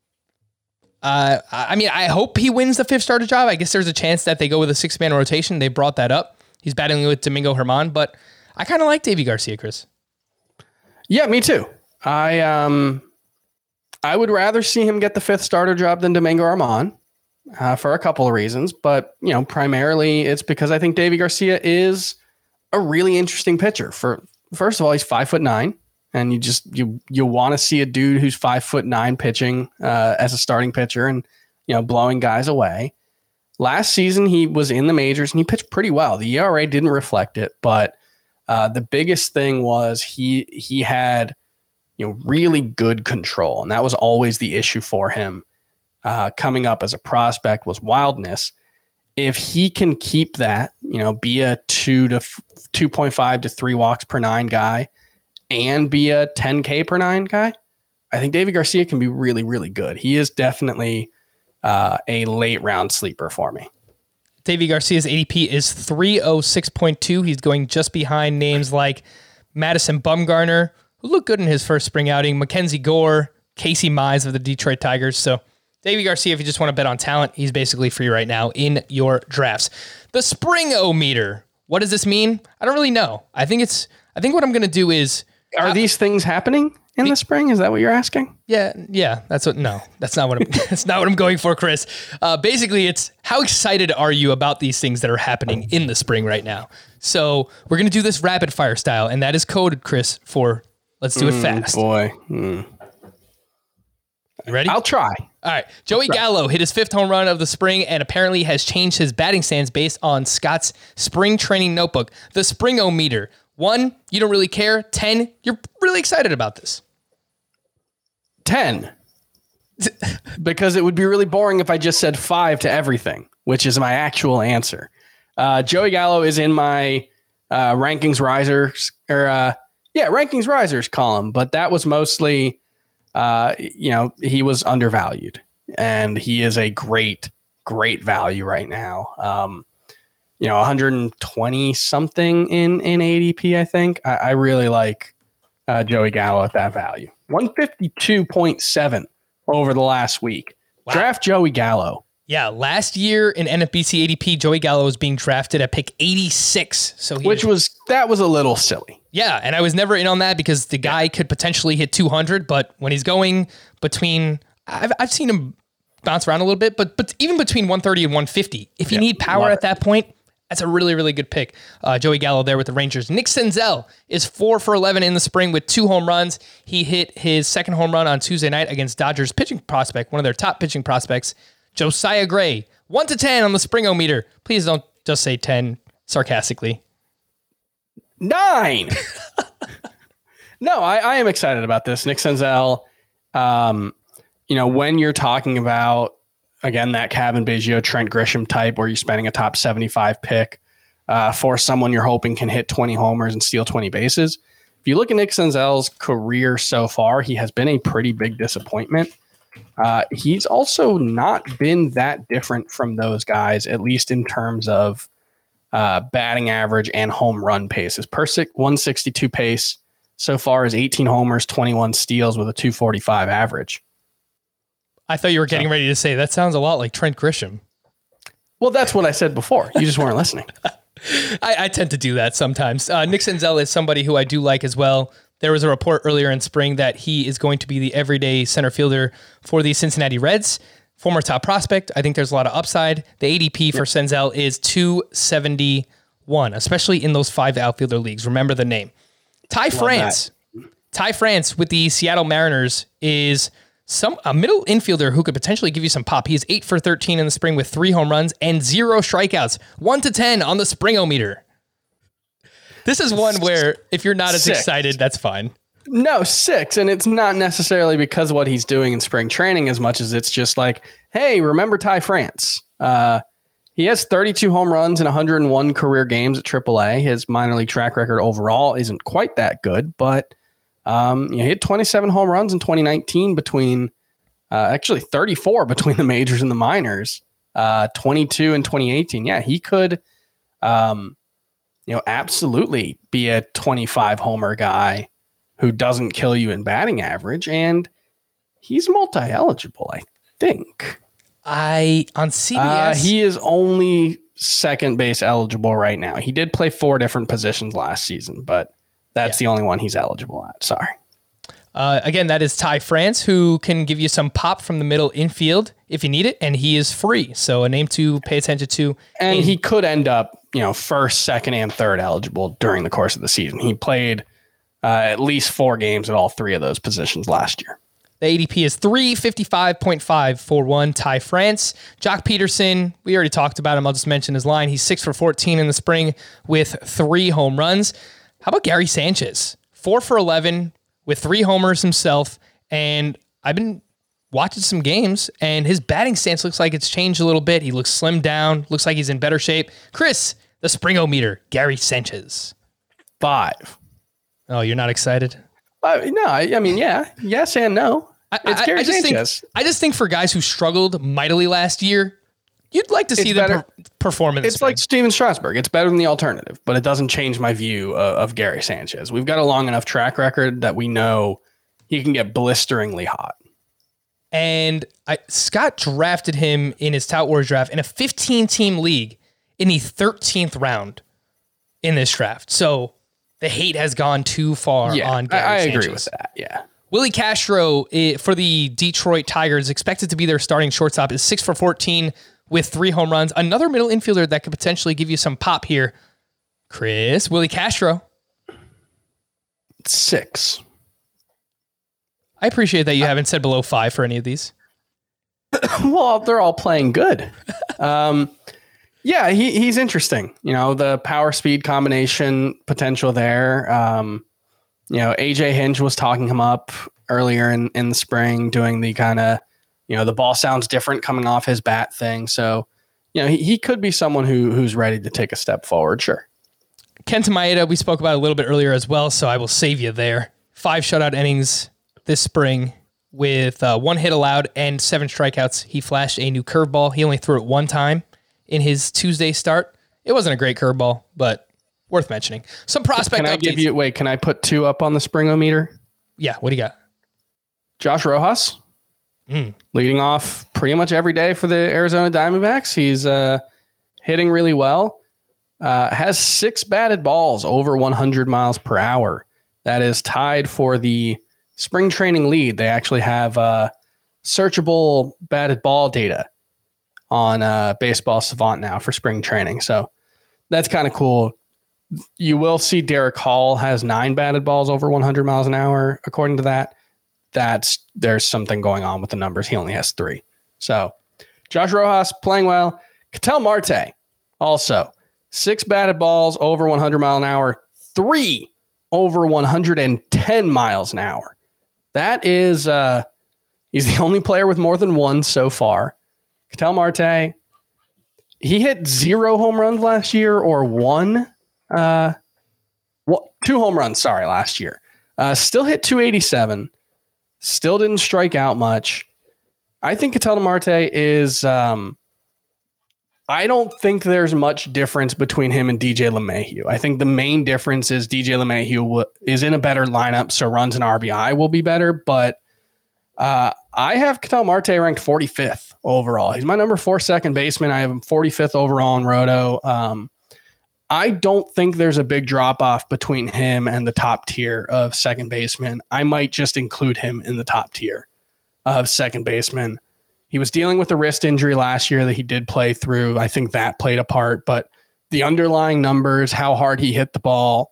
I hope he wins the 5th starter job. I guess there's a chance that they go with a 6-man rotation. They brought that up. He's battling with Domingo Germán, but I kind of like Davy Garcia, Chris. Yeah, me too. I would rather see him get the 5th starter job than Domingo Germán for a couple of reasons. But, primarily it's because I think Davy Garcia is a really interesting pitcher. First of all, he's 5'9", and you want to see a dude who's 5'9" pitching as a starting pitcher and, blowing guys away. Last season, he was in the majors and he pitched pretty well. The ERA didn't reflect it, but the biggest thing was he had really good control, and that was always the issue for him coming up as a prospect was wildness. If he can keep that, be a 2.5 to 3 walks per 9 guy and be a 10K per 9 guy, I think Deivi Garcia can be really, really good. He is definitely a late round sleeper for me. Deivi Garcia's ADP is 306.2. He's going just behind names like Madison Bumgarner, who looked good in his first spring outing, Mackenzie Gore, Casey Mize of the Detroit Tigers. So Deivi Garcia, if you just want to bet on talent, he's basically free right now in your drafts. The Spring-O-Meter. What does this mean? I don't really know. I think what I'm going to do is... Are these things happening in the spring? Is that what you're asking? Yeah. That's not what that's not what I'm going for, Chris. Basically, it's how excited are you about these things that are happening in the spring right now? So we're going to do this rapid fire style, and that is coded, Chris, for let's do it fast. Boy. You ready? I'll try. All right. Joey Gallo hit his 5th home run of the spring and apparently has changed his batting stance based on Scott's spring training notebook. The Spring-O-Meter. 1, you don't really care. 10, you're really excited about this. 10. Because it would be really boring if I just said 5 to everything, which is my actual answer. Joey Gallo is in my rankings risers column, but that was mostly, he was undervalued, and he is a great value right now. 120 something in ADP, I think. I really like Joey Gallo at that value. 152.7 over the last week. Wow. Draft Joey Gallo. Yeah, last year in NFBC ADP, Joey Gallo was being drafted at pick 86. So that was a little silly. Yeah, and I was never in on that because the guy could potentially hit 200, but when he's going between, I've seen him bounce around a little bit, but even between 130 and 150, if you need power at that point, that's a really, really good pick. Joey Gallo there with the Rangers. Nick Senzel is 4 for 11 in the spring with 2 home runs. He hit his 2nd home run on Tuesday night against Dodgers pitching prospect, one of their top pitching prospects, Josiah Gray. 1 to 10 on the Spring-O-Meter. Please don't just say 10 sarcastically. 9. No, I am excited about this. Nick Senzel, when you're talking about, again, that Kevin Biggio, Trent Grisham type where you're spending a top 75 pick for someone you're hoping can hit 20 homers and steal 20 bases. If you look at Nick Senzel's career so far, he has been a pretty big disappointment. He's also not been that different from those guys, at least in terms of batting average and home run paces. Per 162 pace so far is 18 homers, 21 steals with a 245 average. I thought you were getting ready to say that sounds a lot like Trent Grisham. Well, that's what I said before. You just weren't listening. I tend to do that sometimes. Nick Senzel is somebody who I do like as well. There was a report earlier in spring that he is going to be the everyday center fielder for the Cincinnati Reds. Former top prospect. I think there's a lot of upside. The ADP for Senzel is 271, especially in those 5 outfielder leagues. Remember the name. Ty France with the Seattle Mariners is a middle infielder who could potentially give you some pop. He is 8 for 13 in the spring with 3 home runs and 0 strikeouts. 1 to 10 on the Spring-O-Meter. This is one where if you're not as 6. excited, that's fine. No, 6. And it's not necessarily because of what he's doing in spring training as much as it's just like, hey, remember Ty France? He has 32 home runs in 101 career games at AAA. His minor league track record overall isn't quite that good, but he hit 27 home runs in 2019 between, actually 34 between the majors and the minors, 22 in 2018. Yeah, he could, absolutely be a 25 homer guy who doesn't kill you in batting average, and he's multi-eligible, I think. On CBS, he is only second base eligible right now. He did play 4 different positions last season, but that's the only one he's eligible at. Sorry. Again, that is Ty France, who can give you some pop from the middle infield if you need it, and he is free. So a name to pay attention to. And he could end up, first, second, and third eligible during the course of the season. He played at least 4 games at all 3 of those positions last year. The ADP is 355.5 for one. Ty France. Jock Peterson, we already talked about him. I'll just mention his line. He's 6 for 14 in the spring with 3 home runs. How about Gary Sanchez? 4 for 11 with 3 homers himself. And I've been watching some games, and his batting stance looks like it's changed a little bit. He looks slimmed down. Looks like he's in better shape. Chris, the Springometer, Gary Sanchez. 5. Oh, you're not excited? No, I mean, yeah. Yes and no. It's Gary Sanchez. I just think for guys who struggled mightily last year, you'd like to see them perform in the It's spring. like Steven Strasburg. It's better than the alternative, but it doesn't change my view of Gary Sanchez. We've got a long enough track record that we know he can get blisteringly hot. And Scott drafted him in his Tout Wars draft in a 15-team league in the 13th round in this draft. So the hate has gone too far on Gary Sanchez. I agree with that, yeah. Willie Castro for the Detroit Tigers, expected to be their starting shortstop, is 6 for 14 with 3 home runs. Another middle infielder that could potentially give you some pop here. Chris, Willie Castro. 6. I appreciate that you haven't said below 5 for any of these. Well, they're all playing good. Yeah, he's interesting. You know, the power speed combination potential there. You know, AJ Hinch was talking him up earlier in the spring, doing the kind of, you know, the ball sounds different coming off his bat thing. So, you know, he could be someone who's ready to take a step forward. Sure. Kenta Maeda, we spoke about a little bit earlier as well, so I will save you there. 5 shutout innings this spring with 1 hit allowed and 7 strikeouts. He flashed a new curveball. He only threw it 1 time in his Tuesday start. It wasn't a great curveball, but worth mentioning. Some prospect updates. Can I put 2 up on the Springometer? Yeah, what do you got? Josh Rojas, leading off pretty much every day for the Arizona Diamondbacks. He's hitting really well. Has 6 batted balls over 100 miles per hour. That is tied for the spring training lead. They actually have searchable batted ball data on Baseball Savant now for spring training. So that's kind of cool. You will see Derek Hall has 9 batted balls over 100 miles an hour. According to that, there's something going on with the numbers. He only has 3. So Josh Rojas playing well. Ketel Marte also 6 batted balls over 100 mile an hour, 3 over 110 miles an hour. That is, he's the only player with more than 1 so far. Ketel Marte, he hit 0 home runs last year, or 2 home runs, last year. Still hit 287. Still didn't strike out much. I think Ketel Marte is, I don't think there's much difference between him and DJ LeMahieu. I think the main difference is DJ LeMahieu is in a better lineup, so runs and RBI will be better. But I have Ketel Marte ranked 45th overall. He's my number 4 second baseman. I have him 45th overall in Roto. I don't think there's a big drop off between him and the top tier of second baseman. I might just include him in the top tier of second baseman. He was dealing with a wrist injury last year that he did play through. I think that played a part, but the underlying numbers, how hard he hit the ball,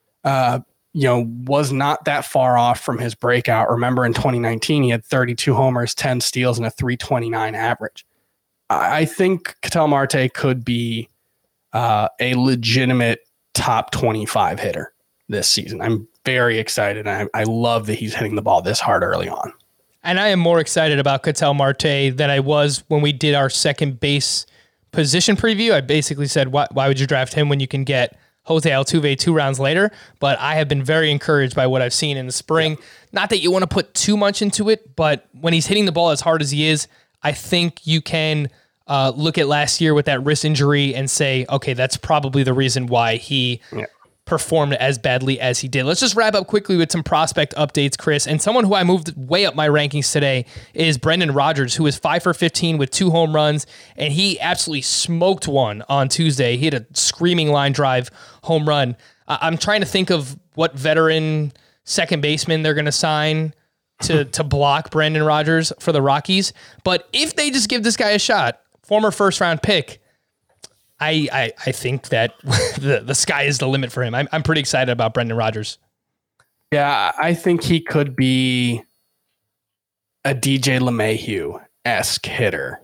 was not that far off from his breakout. Remember in 2019, he had 32 homers, 10 steals, and a 329 average. I think Ketel Marte could be a legitimate top 25 hitter this season. I'm very excited. And I love that he's hitting the ball this hard early on. And I am more excited about Ketel Marte than I was when we did our second base position preview. I basically said, why would you draft him when you can get Jose Altuve 2 rounds later? But I have been very encouraged by what I've seen in the spring. Yeah. Not that you want to put too much into it, but when he's hitting the ball as hard as he is, I think you can look at last year with that wrist injury and say, okay, that's probably the reason why he performed as badly as he did. Let's just wrap up quickly with some prospect updates, Chris. And someone who I moved way up my rankings today is Brendan Rodgers, who is 5 for 15 with 2 home runs, and he absolutely smoked one on Tuesday. He hit a screaming line drive home run. I'm trying to think of what veteran second baseman they're going to sign to block Brendan Rodgers for the Rockies. But if they just give this guy a shot, former first-round pick, I think that the sky is the limit for him. I'm pretty excited about Brendan Rodgers. Yeah, I think he could be a DJ LeMahieu-esque hitter.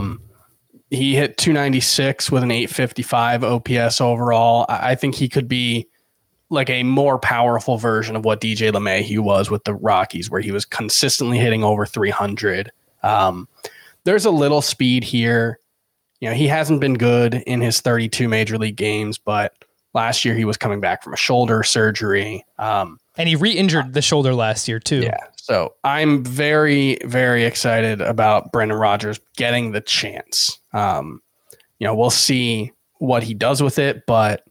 He hit 296 with an 855 OPS overall. I think he could be like a more powerful version of what DJ LeMahieu was with the Rockies, where he was consistently hitting over 300. There's a little speed here. You know, he hasn't been good in his 32 major league games, but last year he was coming back from a shoulder surgery. And he re-injured the shoulder last year too. Yeah. So I'm very, very excited about Brendan Rodgers getting the chance. We'll see what he does with it, but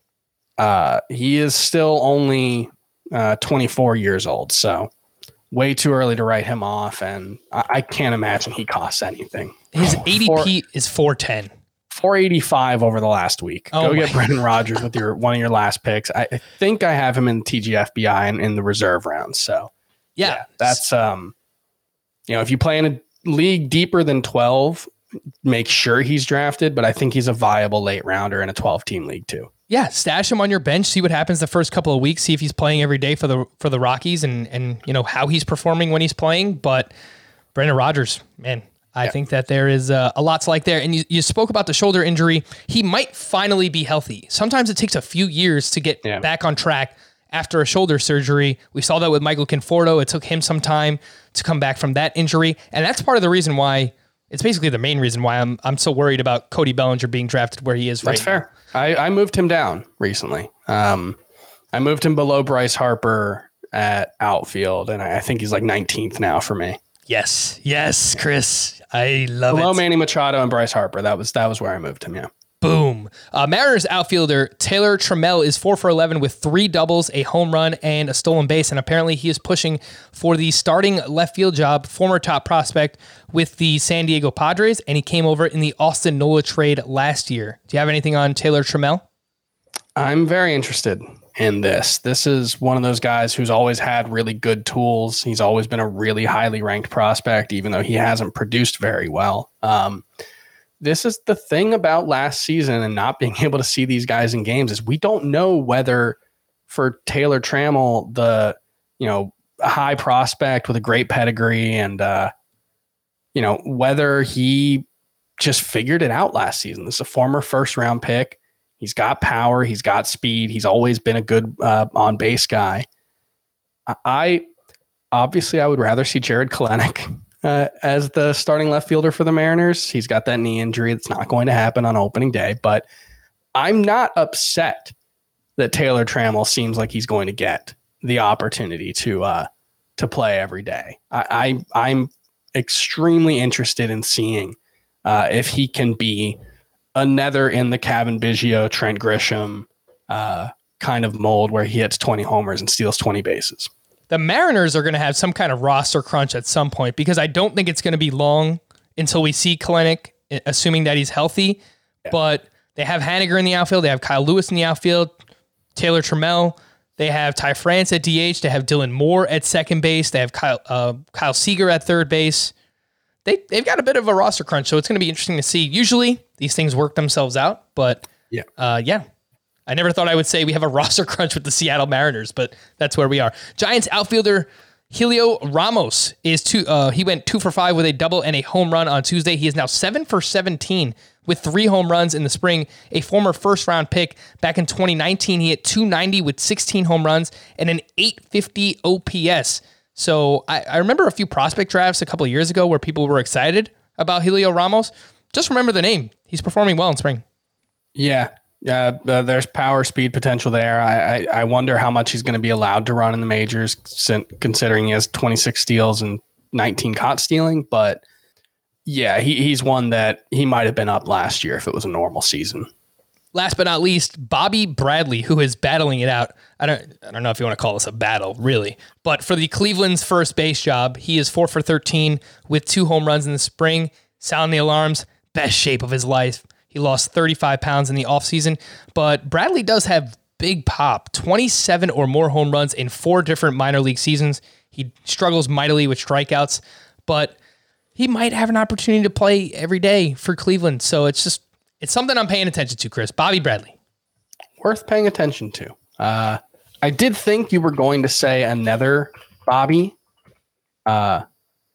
he is still only 24 years old. So way too early to write him off. And I can't imagine he costs anything. His ADP is 410. 485 over the last week. Oh, Go get Brendan Rodgers with one of your last picks. I think I have him in TGFBI and in the reserve rounds. So yeah, that's if you play in a league deeper than 12, make sure he's drafted, but I think he's a viable late rounder in a 12-team league too. Yeah, stash him on your bench, see what happens the first couple of weeks, see if he's playing every day for the Rockies and how he's performing when he's playing. But Brendan Rodgers, man, I think that there is a lot to like there. And you spoke about the shoulder injury. He might finally be healthy. Sometimes it takes a few years to get back on track after a shoulder surgery. We saw that with Michael Conforto. It took him some time to come back from that injury. And that's part of the reason why, it's basically the main reason why I'm so worried about Cody Bellinger being drafted where he is right now. That's fair. I moved him down recently. I moved him below Bryce Harper at outfield, and I think he's like 19th now for me. Yes, Chris. I love below it. Manny Machado and Bryce Harper. That was where I moved him, yeah. Boom. Mariners outfielder Taylor Trammell is 4 for 11 with 3 doubles, a home run, and a stolen base. And apparently he is pushing for the starting left field job, former top prospect with the San Diego Padres. And he came over in the Austin Nola trade last year. Do you have anything on Taylor Trammell? I'm very interested in this. This is one of those guys who's always had really good tools. He's always been a really highly ranked prospect, even though he hasn't produced very well. This is the thing about last season and not being able to see these guys in games is we don't know whether for Taylor Trammell, the, high prospect with a great pedigree and, whether he just figured it out last season. This is a former first round pick. He's got power. He's got speed. He's always been a good on base guy. I would rather see Jared Kelenic as the starting left fielder for the Mariners. He's got that knee injury. That's not going to happen on opening day, but I'm not upset that Taylor Trammell seems like he's going to get the opportunity to play every day. I'm extremely interested in seeing if he can be another in the Cavan Biggio, Trent Grisham kind of mold where he hits 20 homers and steals 20 bases. The Mariners are going to have some kind of roster crunch at some point because I don't think it's going to be long until we see Kelenic, assuming that he's healthy. Yeah. But they have Haniger in the outfield. They have Kyle Lewis in the outfield, Taylor Trammell. They have Ty France at DH. They have Dylan Moore at second base. They have Kyle Seager at third base. They've got a bit of a roster crunch, so it's going to be interesting to see. Usually these things work themselves out, but yeah. I never thought I would say we have a roster crunch with the Seattle Mariners, but that's where we are. Giants outfielder Helio Ramos he went 2 for 5 with a double and a home run on Tuesday. He is now 7 for 17 with 3 home runs in the spring. A former first round pick back in 2019, he hit 290 with 16 home runs and an 850 OPS. So I remember a few prospect drafts a couple of years ago where people were excited about Helio Ramos. Just remember the name. He's performing well in spring. Yeah. There's power, speed potential there. I wonder how much he's going to be allowed to run in the majors, considering he has 26 steals and 19 caught stealing. But yeah, he's one that he might have been up last year if it was a normal season. Last but not least, Bobby Bradley, who is battling it out. I don't know if you want to call this a battle, really. But for the Cleveland's first base job, he is 4 for 13 with 2 home runs in the spring. Sound the alarms. Best shape of his life. He lost 35 pounds in the offseason, but Bradley does have big pop, 27 or more home runs in 4 different minor league seasons. He struggles mightily with strikeouts, but he might have an opportunity to play every day for Cleveland. So it's something I'm paying attention to, Chris. Bobby Bradley. Worth paying attention to. I did think you were going to say another Bobby. Did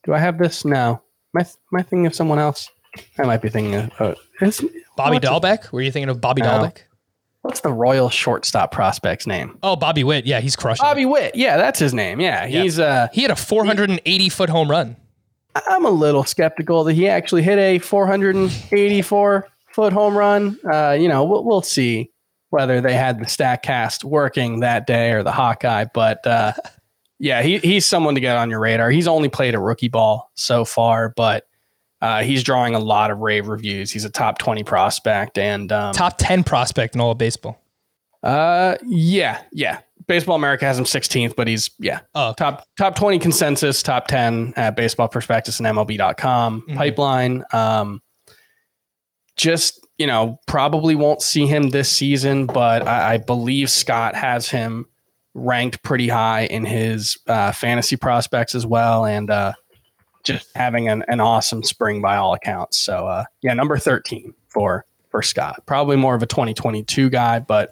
Do I have this? No. Am I thinking of someone else? I might be thinking of Bobby Dahlbeck? Were you thinking of Bobby Dahlbeck? What's the Royal shortstop prospect's name? Oh, Bobby Witt. Yeah, he's crushing. Bobby Witt. Yeah, that's his name. Yeah, he had a 480-foot home run. I'm a little skeptical that he actually hit a 484-foot home run. We'll see whether they had the StatCast working that day or the Hawkeye. But yeah, he's someone to get on your radar. He's only played a rookie ball so far, but he's drawing a lot of rave reviews. He's a top 20 prospect and top 10 prospect in all of baseball. Yeah. Baseball America has him 16th, but he's top 20 consensus, top 10 at Baseball Prospectus and MLB.com pipeline. Probably won't see him this season, but I believe Scott has him ranked pretty high in his fantasy prospects as well, and just having an awesome spring by all accounts. So number 13 for Scott. Probably more of a 2022 guy, but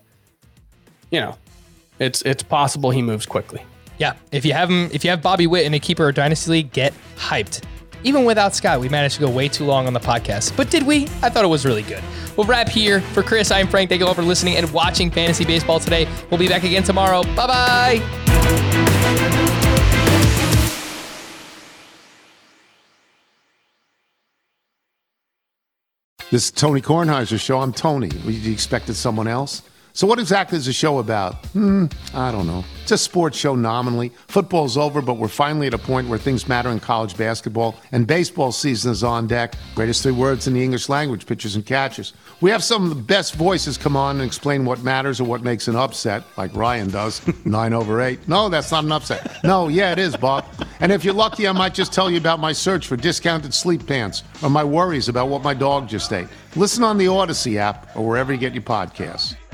it's possible he moves quickly. Yeah, if you have Bobby Witt in a keeper or dynasty league, get hyped. Even without Scott, we managed to go way too long on the podcast. But did we? I thought it was really good. We'll wrap here. For Chris, I'm Frank. Thank you all for listening and watching Fantasy Baseball today. We'll be back again tomorrow. Bye-bye. This is Tony Kornheiser's show. I'm Tony. You expected someone else? So what exactly is the show about? I don't know. It's a sports show nominally. Football's over, but we're finally at a point where things matter in college basketball, and baseball season is on deck. Greatest 3 words in the English language, pitchers and catchers. We have some of the best voices come on and explain what matters or what makes an upset, like Ryan does, 9/8. No, that's not an upset. No, yeah, it is, Bob. And if you're lucky, I might just tell you about my search for discounted sleep pants or my worries about what my dog just ate. Listen on the Odyssey app or wherever you get your podcasts.